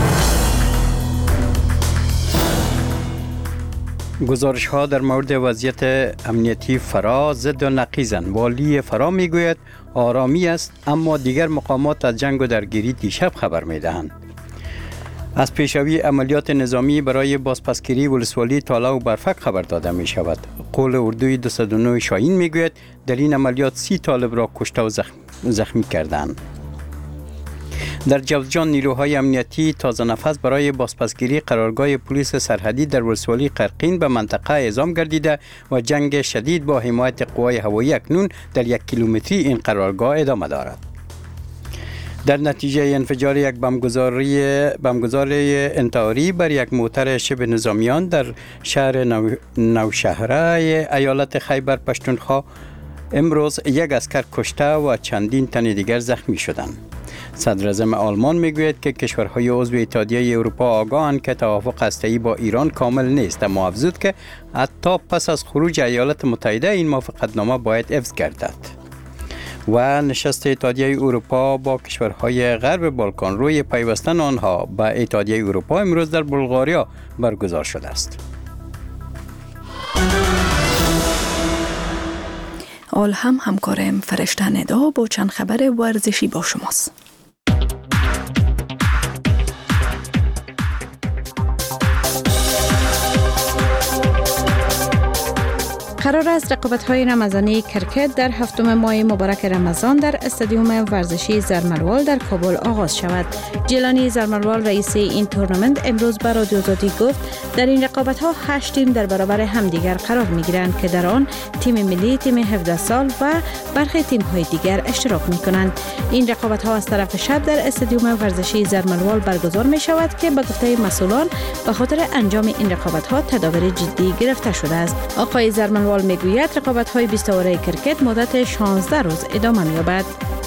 گزارش ها در مورد وضعیت امنیتی فرا ضد و نقیزند. والی فرا میگوید آرامی است، اما دیگر مقامات از جنگ و درگیری دیشب خبر میدهند. از پیشروی عملیات نظامی برای بازپسگیری ولسوالی تالا و برفک خبر داده می شود. قول اردوی 209 شاهین می گوید در این عملیات 30 طالب را کشته و زخمی کردند. در جوزجان نیروهای امنیتی تازه نفس برای بازپسگیری قرارگاه پلیس سرحدی در ولسوالی قرقین به منطقه اعزام گردیده و جنگ شدید با حمایت قوای هوایی اکنون در 1 کیلومتری این قرارگاه ادامه دارد. در نتیجه انفجار یک بمبگذار انتحاری بر یک موتر شبه نظامیان در شهر نوشهره ایالت خیبر پشتونخوا امروز یک عسکر کشته و چندین تن دیگر زخمی شدند. صدر اعظم آلمان میگوید که کشورهای عضو اتحادیه اروپا آگاهند که توافق هسته‌ای با ایران کامل نیست، اما افزود که حتی پس از خروج ایالات متحده این موافقتنامه باید حفظ گردد. و نشست اتحادیه اروپا با کشورهای غرب بالکان روی پیوستن آنها به اتحادیه اروپا امروز در بلغاریا برگزار شده است. حال هم همکارم فرشته ندا با چند خبر ورزشی با شماست. قرار است رقابت‌های رمضانی کرکت در هفتم ماه مبارک رمضان در استادیوم ورزشی زرملوال در کابل آغاز شود. جیلانی زرملوال رئیس این تورنمنت امروز به رادیو آزادی گفت در این رقابت‌ها 8 تیم در برابر همدیگر قرار می‌گیرند که در آن تیم ملی، تیم 17 سال و برخی تیم‌های دیگر اشتراک می‌کنند. این رقابت‌ها از طرف شب در استادیوم ورزشی زرملوال برگزار می‌شود که به گفته مسئولان به خاطر انجام این رقابت‌ها تدابیر جدی گرفته شده است. آقای زرملوال میگوید رقابت‌های 20 اوره کرکت مدت 16 روز ادامه می‌یابد.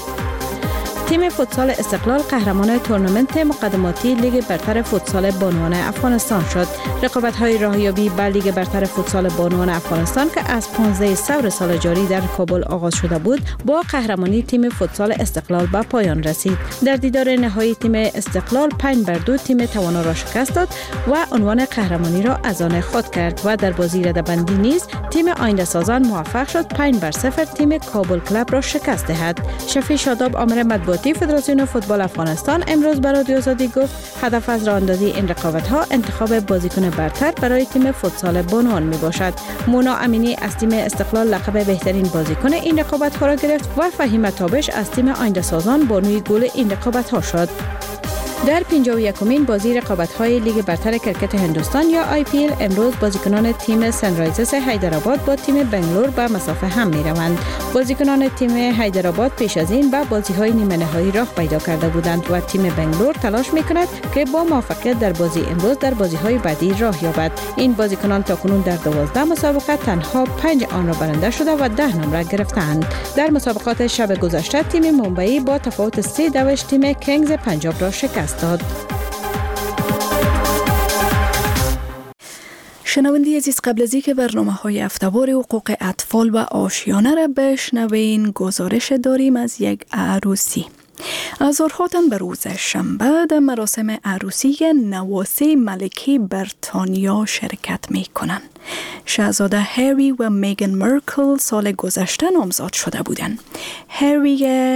تیم فوتسال استقلال قهرمان تورنمنت مقدماتی لیگ برتر فوتسال بانوان افغانستان شد. رقابت‌های راهیابی به لیگ برتر فوتسال بانوان افغانستان که از 15 ثور سال جاری در کابل آغاز شده بود، با قهرمانی تیم فوتسال استقلال به پایان رسید. در دیدار نهایی تیم استقلال 5-2 تیم توانا را شکست داد و عنوان قهرمانی را از آن خود کرد و در بازی رده‌بندی نیز تیم آینده سازان موفق شد 5-0 تیم کابل کلاب را شکست دهد. شفیع شاداب آمر مطبوعاتی فدراسیون فوتبال افغانستان امروز به رادیو آزادی گفت هدف از راه اندازی این رقابت‌ها انتخاب بازیکن برتر برای تیم فوتسال بانوان میباشد. مونا امینی از تیم استقلال لقب بهترین بازیکن این رقابت‌ها را گرفت و فهیم تابش از تیم آینده سازان بانوی گل این رقابت‌ها شد. در 51مین بازی رقابت‌های لیگ برتر کرکت هندوستان یا IPL امروز بازیکنان تیم سنرایزرز حیدرآباد با تیم بنگلور به مسافه هم می‌روند. بازیکنان تیم حیدرآباد پیش از این به بازی‌های نیمه نهایی راه پیدا کرده بودند و تیم بنگلور تلاش می‌کند که با موفقیت در بازی امروز در بازی‌های بعدی راه یابد. این بازیکنان تاکنون در 12 مسابقه تنها 5 آن را برنده شده و 10 نمره گرفتند. در مسابقات شب گذشته تیم ممبئی با تفاوت 3 تیم کینگز پنجاب را شکست داد. شنوندی عزیز، قبل از اینکه برنامه‌های هفته‌وار حقوق اطفال و آشیانه را بشنوین، گزارش داریم از یک عروسی. هزارها تن به روز شنبه در مراسم عروسی نواسه ملکه بریتانیا شرکت می کنند. شاهزاده هری و میگن مرکل سال گذشته نامزاد شده بودند. هری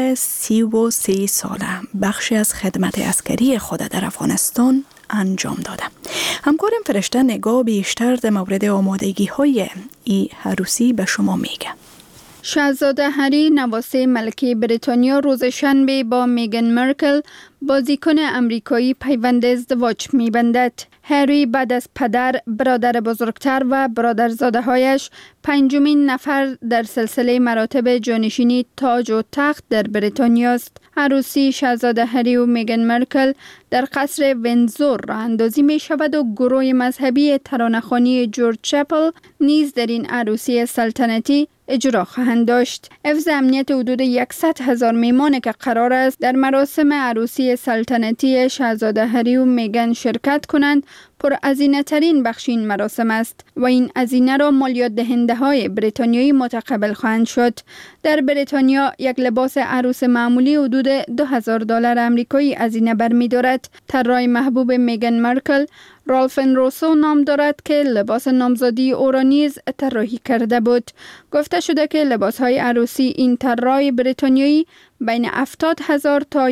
33 ساله بخشی از خدمت عسکری خود در افغانستان انجام داده. همکارم فرشته نگاه بیشتر در مورد آمادگی های این عروسی به شما میگه. شاهزاده هری نواسه ملکه بریتانیا روز شنبه با میگن مرکل بازیکن امریکایی پیوند ازدواج می‌بندد. هری بعد از پدر، برادر بزرگتر و برادرزاده‌هایش پنجمین نفر در سلسله مراتب جانشینی تاج و تخت در بریتانیا است. عروسی شاهزاده هری و میگن مرکل در قصر وینزور راه اندازی می شود و گروه مذهبی ترانه‌خوانی جورج چپل نیز در این عروسی سلطنتی اجرا خواهند داشت. حفظ امنیت حدود 100,000 میهمان که قرار است در مراسم عروسی سلطنتی شاهزاده هری و میگن شرکت کنند پر هزینه ترین بخش این مراسم است و این هزینه را مالیات دهنده های بریتانیایی متقبل خواهند شد. در بریتانیا یک لباس عروس معمولی حدود $2,000 آمریکایی هزینه برمی‌دارد. طراح محبوب میگن مرکل رالفن روسو نام دارد که لباس نامزادی او را نیز طراحی کرده بود. گفته شده که لباس‌های عروسی این طراح بریتانیایی بین 70,000 تا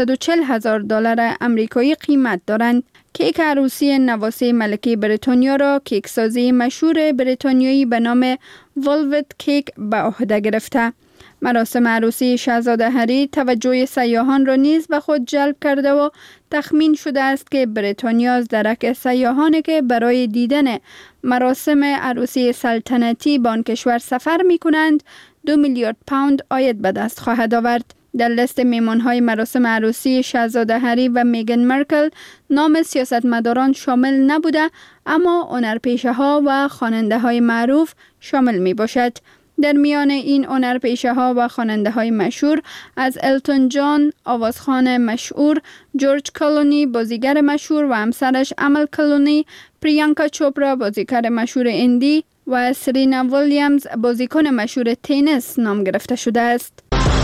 $140,000 آمریکایی قیمت دارند. کیک عروسی نواسه ملکه بریتانیا را کیکسازی مشهور بریتانیایی به نام ولوت کیک به عهده گرفته. مراسم عروسی شاهزاده هری توجه سیاحان را نیز به خود جلب کرده و تخمین شده است که بریتانیا از درک سیاحانی که برای دیدن مراسم عروسی سلطنتی به آن کشور سفر می کنند 2 میلیارد پوند عاید به دست خواهد آورد. در لیست میهمان‌های مراسم عروسی شاهزاده هری و میگن مرکل نام سیاستمداران شامل نبوده، اما هنرپیشه‌ها و خواننده‌های معروف شامل می باشد. در میان این هنرپیشه‌ها و خواننده‌های مشهور از التون جان، آوازخوان مشهور، جورج کلونی، بازیگر مشهور و همسرش امل کلونی، پریانکا چوپرا، بازیگر مشهور هندی و سرینا ویلیامز، بازیکن مشهور تنیس نام گرفته شده است.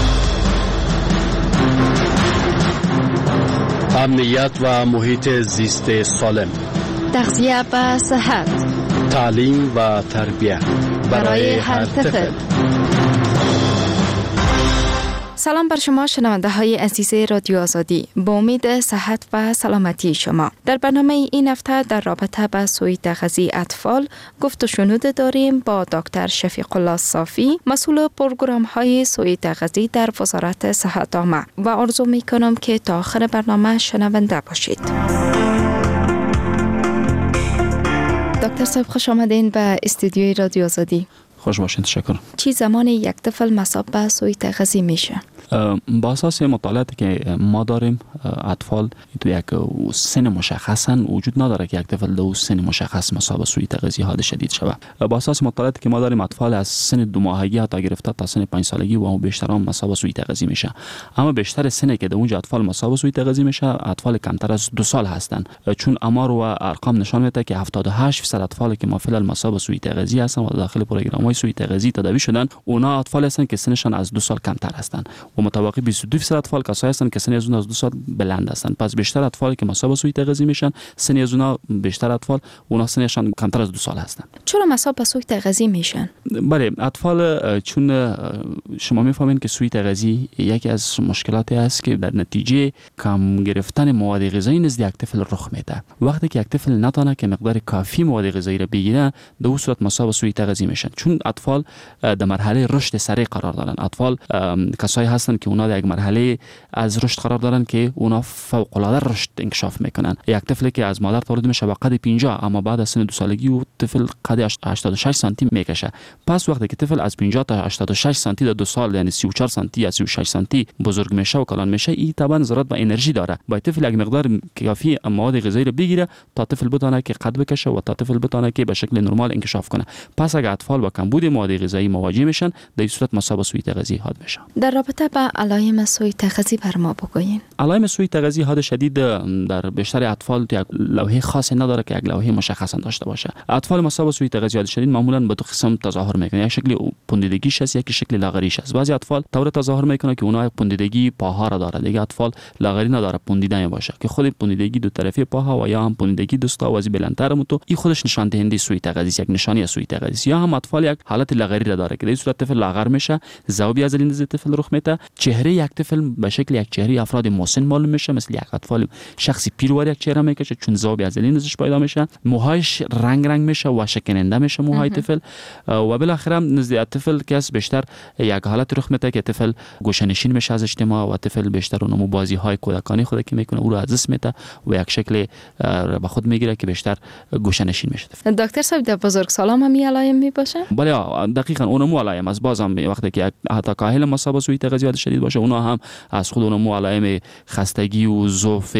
امنیت و محیط زیست سالم، تغذیه و صحت، تعلیم و تربیت برای هر طفل. سلام بر شما شنونده های عزیز رادیو آزادی. با امید صحت و سلامتی شما. در برنامه این هفته در رابطه با سوء تغذیه اطفال گفت و شنود داریم با دکتر شفیق الله صافی، مسئول پروگرام های سوء تغذیه در وزارت صحت عامه و آرزو می کنم که تا آخر برنامه شنونده باشید. دکتر صاحب خوش آمدین به استودیوی رادیو آزادی. خوش باشین، تشکر. چی زمان یک طفل مصاب به سوء تغذیه میشه؟ با اساس مطالعاتی که ما داریم اطفال تو یک سن مشخصا وجود نداره که یک طفل در سن مشخص مصاب سوء تغذیه حاد شدید شود. با اساس مطالعاتی که ما داریم اطفال از سن 2 ماهگی تا گرفته تا سن 5 سالگی و بیشتر هم مصاب سوء تغذیه میشه. اما بیشتر سنی که در اونجا اطفال مصاب سوء تغذیه میشه اطفال کمتر از 2 سال هستند، چون آمار و ارقام نشان میده که 78% اطفالی که ما فعلا مصاب سوء تغذیه هستند و داخل پروگرام‌های سوء تغذیه تداوی شدن اونا اطفال هستند که سنشان از 2 سال کمتر هستند و متوقع 22% اطفال کسایی هستند که سن از اون از 2 سال بلند هستند. پس بیشتر اطفالی که مصاب سوء تغذیه میشن سن از اونها بیشتر اطفال اونا سنشان کمتر از 2 سال هستند. چرا مصاب به سوء تغذیه میشن؟ بله، اطفال چون شما میفهمین که سوء تغذیه یکی از مشکلاتی است که در نتیجه کم گرفتن مواد غذایی نزد یک طفل رخ میده. وقتی که یک طفل نتونه که مقدار کافی مواد غذایی را بگیره در اون صورت مصاب سوء تغذیه میشن، چون اطفال در مرحله رشد سریع قرار دارن. اطفال کسایی هستند که اونا در یک مرحله از رشد قرار دارن که اونا فوق العاده رشد انکشاف میکنن. یک طفلی که از مادر تولد میشه با قد 50 اما بعد از سن 2 سالگی و طفل قد 86 سانتی میکشه. پس وقتی که طفل از 50 تا 86 سانتی در 2 سال یعنی 34 سانتی یا 36 سانتی بزرگ میشه و کلان میشه، این طبعا ضرورت به انرژی داره. باید طفل یک مقدار کافی مواد غذایی رو بگیره تا طفل بتونه که قد بکشه و تا طفل بتونه که به شکل نرمال انکشاف کنه. پس اگر اطفال با کمبود مواد غذایی مواجه میشن در این صورت مصاب سوء تغذیه حاد میشن. در رابطه با و علایم سوء تغذیه بر ما بگوین. علایم سوء تغذیه حاد شدید در بیشتر اطفال یک لوحه خاصی نداره که یک لوحه مشخصا داشته باشه. اطفال مصاب به سوء تغذیه حاد شدید معمولا به دو قسم تظاهر میکنه. یک شکل پوندیدگیش است، یک شکل لاغریش است. بعضی اطفال طور تظاهر میکنه که اونها پوندیدگی پاها را داره، دیگه اطفال لاغری نداره، پوندیده باشه که خود پوندیدگی دو طرفی پاها و یا هم پوندیدگی دستا و از بلندتر متو این خودش نشان دهنده سوء تغذیه، یک نشانی از سوء تغذیه. یا هم اطفال یک حالت لاغری را داره که در صورت طفل لاغر میشه، ذوبی از این طفل رخ میده، چهره یک طفل به شکل یک چهره افراد مسن معلوم میشه، مثل یک اطفال شخصی پیرور یک چهره میکشه چون ذوبی از این ازش پیدا میشه، موهایش رنگ میشه و شکننده میشه موهای طفل و بالاخره نزد طفل که بیشتر یک حالت رخ میده که طفل گوشه‌نشین میشه از اجتماع و طفل بیشتر اونمو بازی های کودکانی خود که میکنه او رو از دست میده و یک شکل به خود میگیره که بیشتر گوشه‌نشین میشه. دکتر صاحب در بزرگسالان هم علایم میباشه؟ بله دقیقاً اونمو علایم از بازم وقتی که حتی کاهل مصاب به سوء تغذیه شدید باشه اونا هم از خود اونمو علایم خستگی و ضعف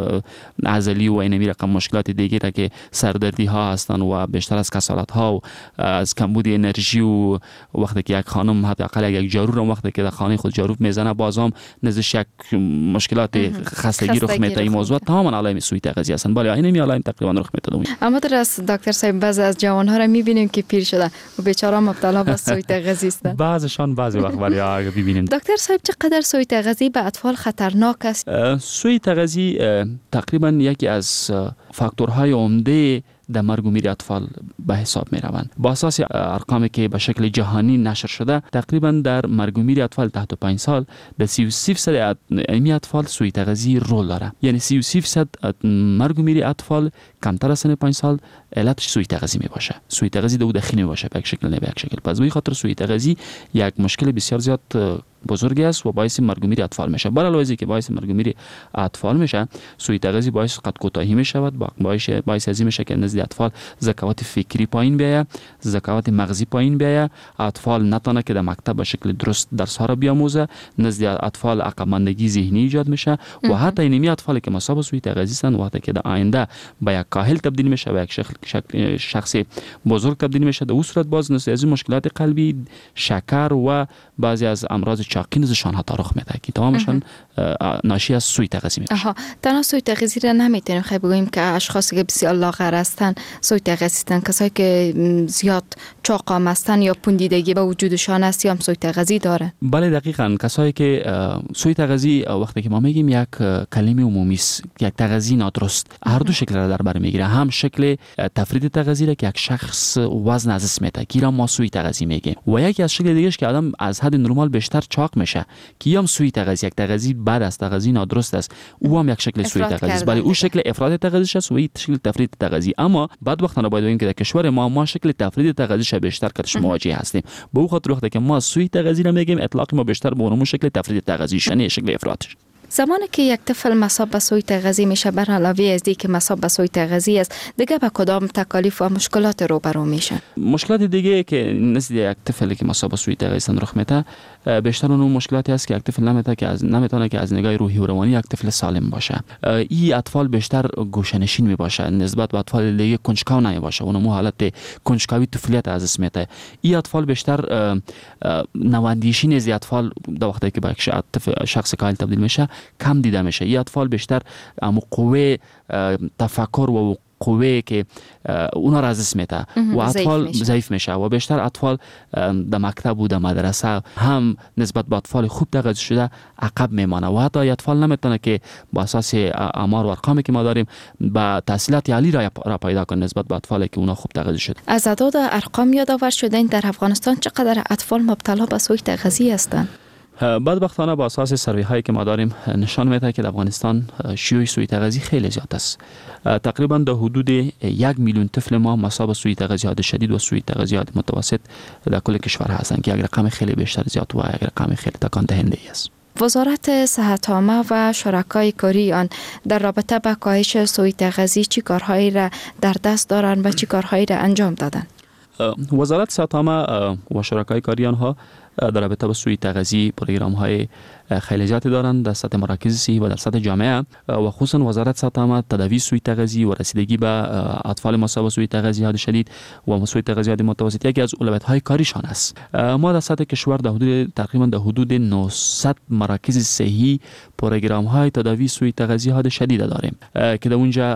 عضلی و این رقم مشکلات دیگه را که سردردی ها هستن و بیشتر از کسالت ها و از کمبود انرژی و وقتی که یک خانم حداقل یک جارو رو وقتی که در خانه خود جارو میزنه بازم نزدش یک مشکلات خستگی رخ میده. این موضوع تماما علایم سوء تغذیه هستن. بله این علایم تقریبا رخ میده. اما در از دکتر صاحب بعضی از جوان ها را میبینیم که پیر شده و بیچاره مبتلا به سوء تغذیه هستند. بعضیشان بعضی وقت ولی ببینیم. دکتر صاحب چقدر سوء تغذیه به اطفال خطرناک است؟ سوء تغذیه تقریبا یکی از فاکتورهای عمده در مرگ و میر اطفال به حساب می روند. با اساس ارقامی که به شکل جهانی نشر شده تقریبا در مرگ و میر اطفال تحت 5 سال در 33% این اطفال سوء تغذیه رول داره. یعنی 33% مرگ و میر اطفال کمتر از سن 5 سال علتش سوء تغذیه می باشه. سوء تغذیه دو داخلی می باشه به یک شکل نه به یک شکل. پس به خاطر سوء تغذیه یک مشکل بسیار زیاد بزرگی است و باعث مرگ و میر اطفال میشه. علاوه که باعث مرگ و میر اطفال میشه، سوء تغذیه باعث قد کوتاهی میشود، باعث ازی میشه که نزد اطفال ذکاوت فکری پایین بیاید، ذکاوت مغزی پایین بیاید، اطفال نتونه که در مکتب به شکل درست درس ها را بیاموزه، نزد اطفال عقب‌ماندگی ذهنی ایجاد میشه و حتی اینمی اطفالی که مصاب سوء تغذیه هستند وقتی که در آینده به یک کاهل تبدیل میشه، به یک شخص بزرگ تبدیل میشه، در اون صورت باز نزد از مشکلات قلبی، شکر و بعضی از امراض چاقی نزدشان حتی رخ میده که تمامشان ناشی از سوء تغذیه میشه. تنها سوء تغذیه را نمیتونیم خیلی بگوییم که اشخاصی که بسیار لاغر هستند سوء تغذیه هستند، کسایی که زیاد چاقام هستند یا پوندیدگی به وجودشان است یا هم سوء تغذیه داره. بله دقیقاً کسایی که سوء تغذیه وقتی که ما میگیم یک کلمه عمومی است، یک تغذیه نادرست هر دو شکل را در بر میگیره. هم شکل تفرید تغذیه که یک شخص وزن از دست میده که ما سوء تغذیه میگیم و یکی از شکل دیگه که آدم از حد نرمال بیشتر چاق میشه که هم سوء تغذیه، یک تغذیه بد است، تغذیه نادرست است، او هم یک شکل سوء تغذیه است. بله او شکل افراط تغذیه است و این شکل تفرید تغذیه. اما بعد وقتا باید بگیم که در کشور ما شکل تفرید تغذیه بیشتر کدش مواجه هستیم. به او خاطر وقتی که ما سوء تغذیه را میگیم اطلاق ما بیشتر به اون شکل تفرید تغذیه یعنی شکل افراطش. زمانی که یک طفل مصاب به سوء تغذیه میشه بر علاوه از اینکه مصاب به سوء تغذیه است دیگه به کدام تکالیف و مشکلات روبرو میشه؟ مشکلات دیگه که نزد یک طفلی که مصاب به سوء تغذیه رخ میده بیشتر اون مشکلاتی است که یک طفل نمیتونه که از نگاه روحی و روانی یک طفل سالم باشه. این اطفال بیشتر گوشه‌نشین میباشه نسبت به اطفال دیگه کنجکاو نمیباشه، اونم حالت کنجکاوی طفولیت از اسم میده. این اطفال بیشتر نواندیشی از اطفال در وقتی که به شخص کامل تبدیل میشه کم دیده میشه. این اطفال بیشتر قوه تفکر و قوه که اونا را از دست میده و اطفال ضعیف میشه و بیشتر اطفال در مکتب و در مدرسه هم نسبت به اطفال خوب تغذیه شده عقب میمانه و حتی اطفال نمیتونه که با اساس آمار و ارقامی که ما داریم با تحصیلات عالی را پیدا کنه نسبت به اطفالی که اونا خوب تغذیه شده. از اعداد ارقام یادآور شده در افغانستان چقدر اطفال مبتلا به سوء تغذیه هستند؟ بدبختانه با اساس سروی هایی که ما داریم نشان میده که در افغانستان شیوع سوء تغذیه خیلی زیاد است. تقریبا در حدود 1 میلیون طفل ما مصاب سوء تغذیه شدید و سوء تغذیه متوسط در کل کشور هستند که یک رقم خیلی بیشتر زیاد و یک رقم خیلی تکان دهنده است. وزارت صحت عامه و شرکای کاری آن در رابطه با کاهش سوء تغذیه چی کارهایی را در دست دارند و چی کارهایی را انجام دادند؟ وزارت صحت عامه و شرکای کاری آنها در رابطه با سوء تغذیه پروگرام های خیلی زیادی دارند در سطح مراکز صحی و در سطح جامعه و خصوصا وزارت صحت عامه تداوی سوء تغذیه و رسیدگی به اطفال مصاب به سوء تغذیه حاد شدید و سوء تغذیه حاد متوسط یکی از اولویت‌های کاریشان است. ما در سطح کشور در حدود 900 مراکز صحی پروگرام های تداوی سوء تغذیه حاد شدید داریم که در اونجا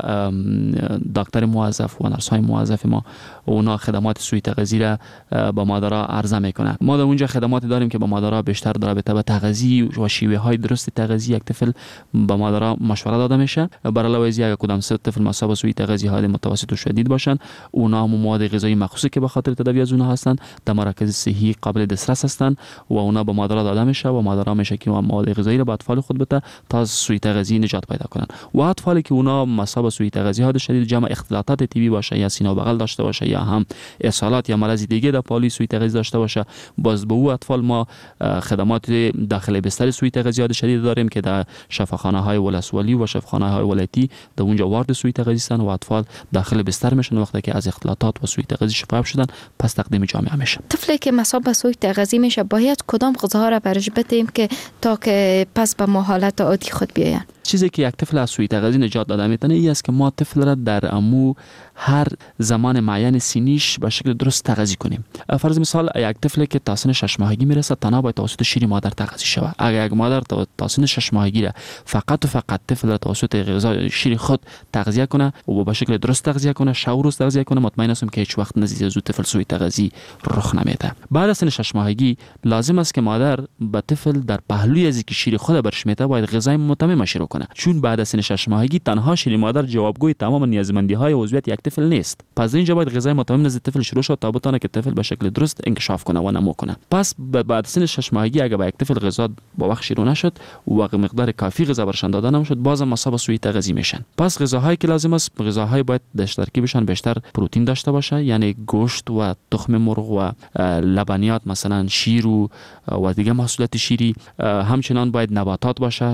دکتر موظف و نرس های موظف ما اونا خدمات سوء تغذیه را با مادرها عرضه میکنه. ما در اونجا خدماتی داریم که با مادرها بیشتر در رابطه با تغذیه و شیوه های درست تغذیه یک طفل با مادرها مشوره داده میشه. برای علاوه از یک کدام سه طفل مصاب به سوء تغذیه حاد متوسط و شدید باشن، اونا هم مواد غذایی مخصوصی که به خاطر تداوی از اونها هستند در مراکز صحی قابل دسترس هستند و اونا با مادرها داده میشه و مادرها میشه که مواد غذایی را به اطفال خود بده تا سوء تغذیه نجات پیدا کنن. و اطفالی که اونا مصاب به سوء تغذیه حاد شدید جمع اختلاطات طبی باشه یا سینه و بغل داشته باشه یا هم اسهالات یا مرض دیگه در پالی سوء تغذیه داشته باشه، باز به او اطفال ما خدمات داخل بستر سوء تغذیه حاد شدید داریم که در شفاخانه های ولسوالی و شفاخانه های ولایتی در اونجا وارد سوء تغذیه هستند و اطفال داخل بستر میشن وقتی که از اختلاطات و سوء تغذیه شفا شدن پس تقدیم جامعه میشه. طفلی که مصاب به سوء تغذیه میشه باید کدام غذاها را برش بدیم که تا که پس به حالت عادی خود بیاین؟ چیزی که یک طفل از سوء تغذیه نجات داده میتونه این است که ما طفل را در امو هر زمان معین سینیش به شکل درست تغذیه کنیم. فرض مثال یک طفل که تا سن 6 ماهگی میرسه تنها باید توسط شیر مادر تغذیه شود. اگر یک مادر تا سن 6 ماهگی را فقط و فقط طفل را توسط غذا شیر خود تغذیه کنه و به شکل درست تغذیه کنه، شاورز تغذیه کنه، مطمئن هستم که هیچ وقت نزدیک از طفل سوء تغذیه رخ نمیده. بعد از سن 6 ماهگی لازم است که مادر به طفل در پهلوی از اینکه شیر خود برش میده باید غذای متمم شروع کنه، چون بعد از سن 6 ماهگی تنها شیر مادر جوابگوی تمام نیازمندی‌های عضویت یک طفل نیست. پس اینجا باید غذای متمم نزد طفل شروع شد تا بتونه که طفل به شکل درست انکشاف کنه و نمو کنه. پس بعد سن 6 ماهگی اگر با یک طفل غذا با وقت شروع نشد و مقدار کافی غذا برشان داده نشد بازم مصاب به سوء تغذیه میشن. پس غذاهایی که لازم است غذاهای باید در ترکیبشان بیشتر پروتئین داشته باشه، یعنی گوشت و تخم مرغ و لبنیات مثلا شیر و دیگه محصولات شیری. همچنان باید نباتات باشه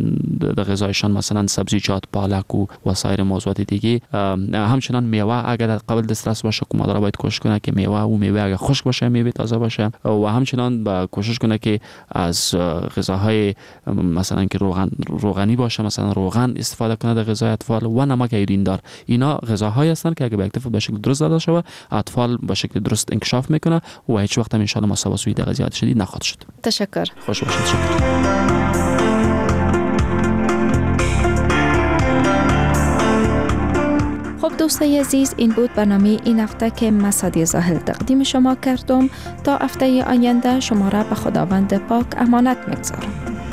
در غذایشان مثلا سبزیجات، پالک و سایر موضوعات دیگه. همچنان میوه اگر قابل دسترس باشه که مادر باید کوشش کنه که میوه اگر خشک باشه میوه تازه باشه و همچنان با کوشش کنه که از غذاهای مثلا که روغنی باشه، مثلا روغن استفاده کنه در غذای اطفال و نمک ایودین. اینا غذاهایی هستند که اگر به یک طفل به شکل درست داده شود اطفال به شکل درست انکشاف میکنه و هیچ وقت هم ان شاء الله مصاب به سوء تغذیه شدید نخواهد شد. تشکر. خوش باشید. شکر. خب دوستای عزیز، این بود برنامه این هفته که مسعدی زاهل تقدیم شما کردم. تا هفته آینده شما را به خداوند پاک امانت می‌گذارم.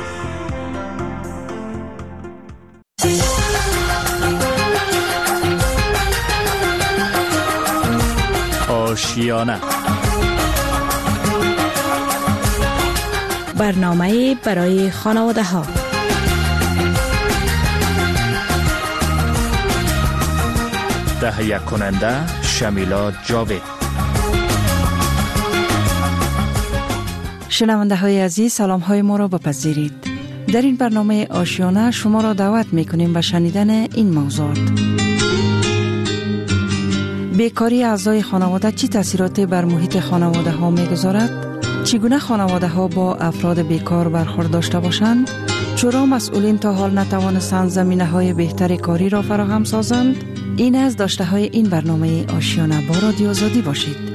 آشیانه برنامه برای خانواده ها. تهیه کننده شمیلا جاوید. شنونده های عزیز، سلام های ما را بپذیرید. در این برنامه آشیانه شما را دعوت می کنیم به شنیدن این موضوعات. بیکاری اعضای خانواده چی تاثیراتی بر محیط خانواده ها می گذارد؟ چگونه خانواده ها با افراد بیکار برخورد داشته باشند؟ چرا مسئولین تا حال نتوانستند زمینه های بهتر کاری را فراهم سازند؟ این از داشته های این برنامه آشیانه با رادیو آزادی باشید.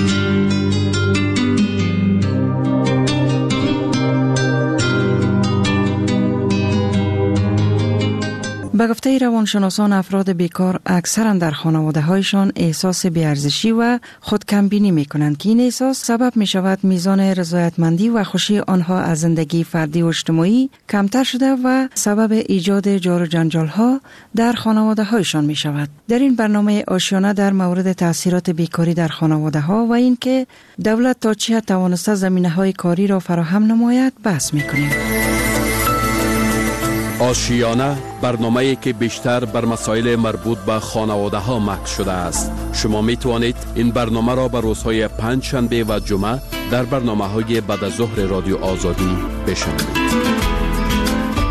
به گفته روانشناسان افراد بیکار اکثرا در خانواده هایشان احساس بی‌ارزشی و خودکمبینی می کنند که این احساس سبب می شود میزان رضایتمندی و خوشی آنها از زندگی فردی و اجتماعی کمتر شده و سبب ایجاد جار و جنجال ها در خانواده هایشان می شود. در این برنامه آشیانه در مورد تاثیرات بیکاری در خانواده ها و اینکه دولت تا چه حد توانسته زمینه های کاری را فراهم نماید بحث می کنیم. آشیانه برنامه‌ای که بیشتر بر مسائل مربوط به خانواده ها مکس شده است. شما می توانید این برنامه را به روزهای پنج شنبه و جمعه در برنامه‌های بعد از ظهر رادیو آزادی بشنوید.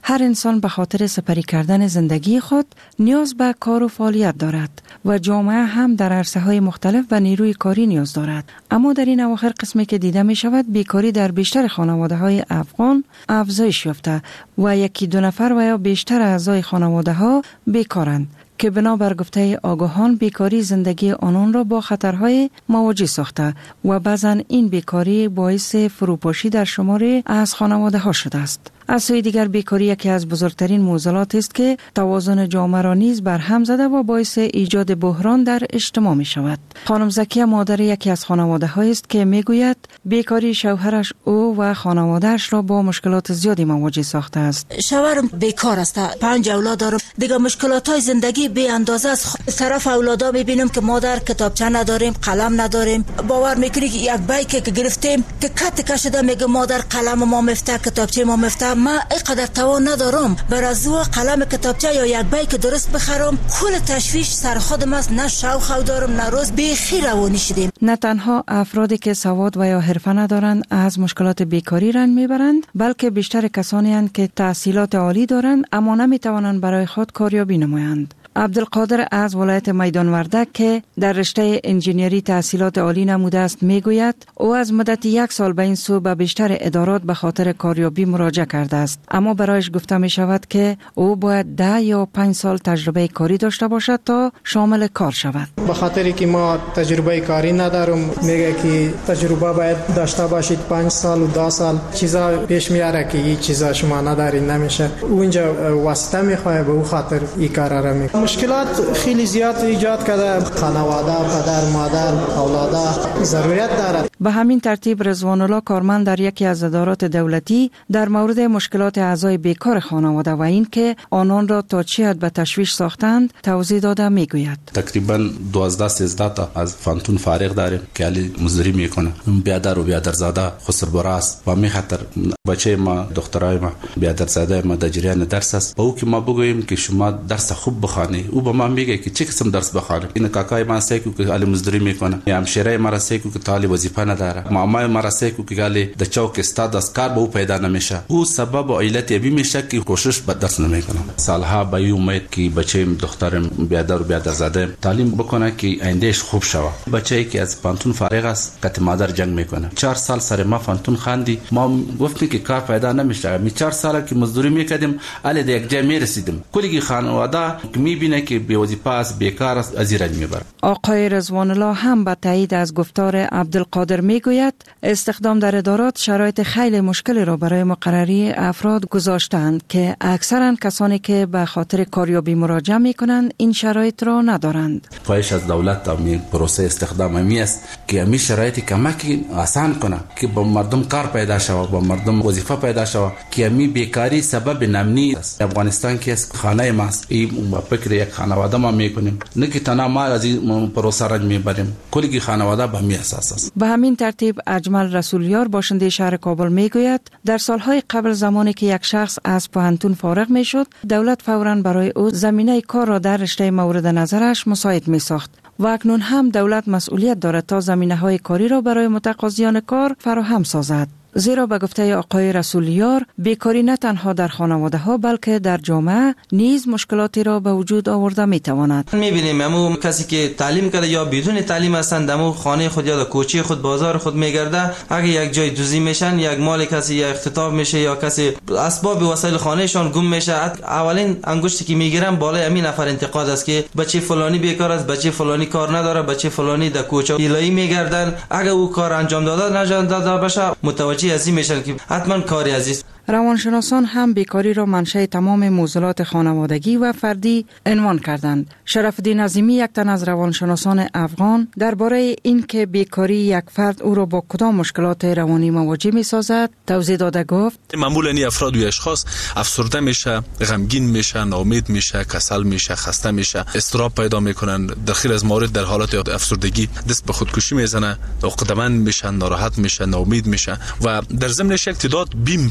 هر انسان به خاطر سپری کردن زندگی خود نیاز به کار و فعالیت دارد و جامعه هم در عرصه‌های مختلف به نیروی کاری نیاز دارد. اما در این اواخر قسمی که دیده می شود بیکاری در بیشتر خانواده‌های افغان افزایش یافته و یکی دو نفر و یا بیشتر اعضای خانواده‌ها بیکارند که بنابر گفته آگاهان بیکاری زندگی آنان را با خطرهای مواجه ساخته و بعضن این بیکاری باعث فروپاشی در شماری از خانواده ها شده است. از سوی دیگر بیکاری یکی از بزرگترین معضلات است که توازن جامعه را نیز برهم زده و باعث ایجاد بحران در اجتماع می شود. خانم زکیه مادر یکی از خانواده های است که می گوید بیکاری شوهرش او و خانوادهش را با مشکلات زیادی مواجه ساخته است. شوهرم بیکار است، 5 اولاد دارم، دیگه مشکلات های زندگی بی اندازه است. طرف اولادا میبینیم که مادر کتابچه نداریم، قلم نداریم. باور میکنی که یک بایک که گرفتیم که کت کشیده میگه مادر قلم ما مفته، کتابچه ما مفته. ما اینقدر توان ندارم بر از او قلم کتابچه یا یک بایک درست بخرم. کل تشویش سر خودم است، نه شوق دارم نه روز بیخی روانی شدیم. نه تنها افرادی که سواد و یا حرفه ندارند از مشکلات بیکاری رنج میبرند، بلکه بیشتر کسانی هستند که تحصیلات عالی دارند اما نمیتوانند برای خود کاریابی نمایند. عبدالقادر از ولایت میدان وردک که در رشته انجینری تحصیلات عالی نموده است میگوید او از مدت 1 سال به این سو به بیشتر ادارات به خاطر کاریابی مراجعه کرده است، اما برایش گفته می شود که او باید 10 یا 5 سال تجربه کاری داشته باشد تا شامل کار شود. به خاطری که ما تجربه کاری ندارم میگه که تجربه باید داشته باشید 5 سال و 10 سال. چیزا پیش میاره که این چیزا شما ندارید نمیشه. اونجا واسطه میخواد به اون خاطر این کارا را میکنه. مشکلات خیلی زیاد ایجاد کرده. خانواده، پدر، مادر، اولادا ضرورت دارد. به همین ترتیب رضوان الله کارمند در یکی از ادارات دولتی در مورد مشکلات اعضای بیکار خانواده و این که آنان را تا چه حد به تشویش ساختند توضیح داده میگوید. تقریبا 12-13 تا از فانتون فارغ داریم که علی مزدوری میکنه. بیادر و بیادرزاده خسربرا است و می خاطر بچه ما دخترای ما بیادرزاده ما در جریان درس است. با او که ما بگوییم که شما درس خوب بخوانی، او به ما میگه که چه قسم درس بخوانم. این کاکای ما سیکو که علی مزدوری میکنه، یا همشیره ما سیکو که طالب وظیفه نداره، مامای ما سیکو که علی د چوک استاد از کار به او پیدا نمیشه. او سبب و علت ابی میشه که کوشش به درس نمیکنه. سالها به این امید که بچه دخترم بیادر و بیادرزاده تعلیم بکنه که آیندهش خوب شوه. بچه‌ای که از فانتون فارغ است کت مادر جنگ میکنه. 4 سال سر ما فانتون خواندی، ما گفتیم که کار پیدا نمیشه. می 4 سال که مزدوری میکردیم علی د یک جای میرسیدیم. کلی خانواده میبینه که بی وظیفه است، بیکار است، از رنج میبره. آقای رضوان الله هم با تایید از گفتار عبدالقادر میگوید استخدام در ادارات شرایط خیلی مشکلی را برای مقرری افراد گذاشتند که اکثرا کسانی که به خاطر کاریابی مراجعه میکنند این شرایط را ندارند. خواهش از دولت و پروسه استخدام همی است که همی شرایطی کمکی آسان کنه که با مردم کار پیدا شود، با مردم وظیفه پیدا شود که همی بیکاری سبب نمنی است. افغانستان که خانه ماست، این فکر یک خانواده ما میکنیم، نه که تنها ما از این پروسه رنج میبریم، کلی خانواده به همین اساس است. به همین ترتیب اجمل رسولیار باشنده شهر کابل میگوید در سالهای قبل زمانی که یک شخص از پوهنتون فارغ میشد، دولت فوراً برای او زمینه کار را در رشته مورد نظرش مساعد میساخت و اکنون هم دولت مسئولیت دارد تا زمینه‌های کاری را برای متقاضیان کار فراهم سازد. زیرا به گفته آقای رسولیار بیکاری نه تنها در خانواده ها بلکه در جامعه نیز مشکلاتی را به وجود آورده می تواند. میبینیم همون کسی که تعلیم کرده یا بدون تعلیم هستند دمو خانه خود یا در کوچه خود بازار خود میگرده، اگه یک جای دزدی میشن، یک مال کسی یا اختطاف میشه یا کسی اسباب وسایل خانهشان گم میشه، اولین انگشتی که میگیرن بالای همین نفر انتقاد است که بچه فلانی بیکار است، بچه فلانی کار نداره، بچه فلانی در کوچه هیلایی میگردن. اگه او کار انجام داده بشه متوجه ازی میشن که حتما کاری عزیز. روانشناسان هم بیکاری را منشأ تمام معضلات خانوادگی و فردی عنوان کردند. شرف‌الدین عظیمی یک تن از روانشناسان افغان درباره اینکه بیکاری یک فرد او را با کدام مشکلات روانی مواجه می‌سازد توضیح داده گفت: معمولا این افراد و اشخاص افسرده میشه، غمگین میشه، ناامید میشه، کسل میشه، خسته میشه، اضطراب پیدا میکنن، در خیلی از موارد در حالت افسردگی دست به خودکشی میزنه، عقده‌مند میشن، ناراحت میشن، ناامید میشن و در ضمنش یک تعداد بیم پیدا میکنه.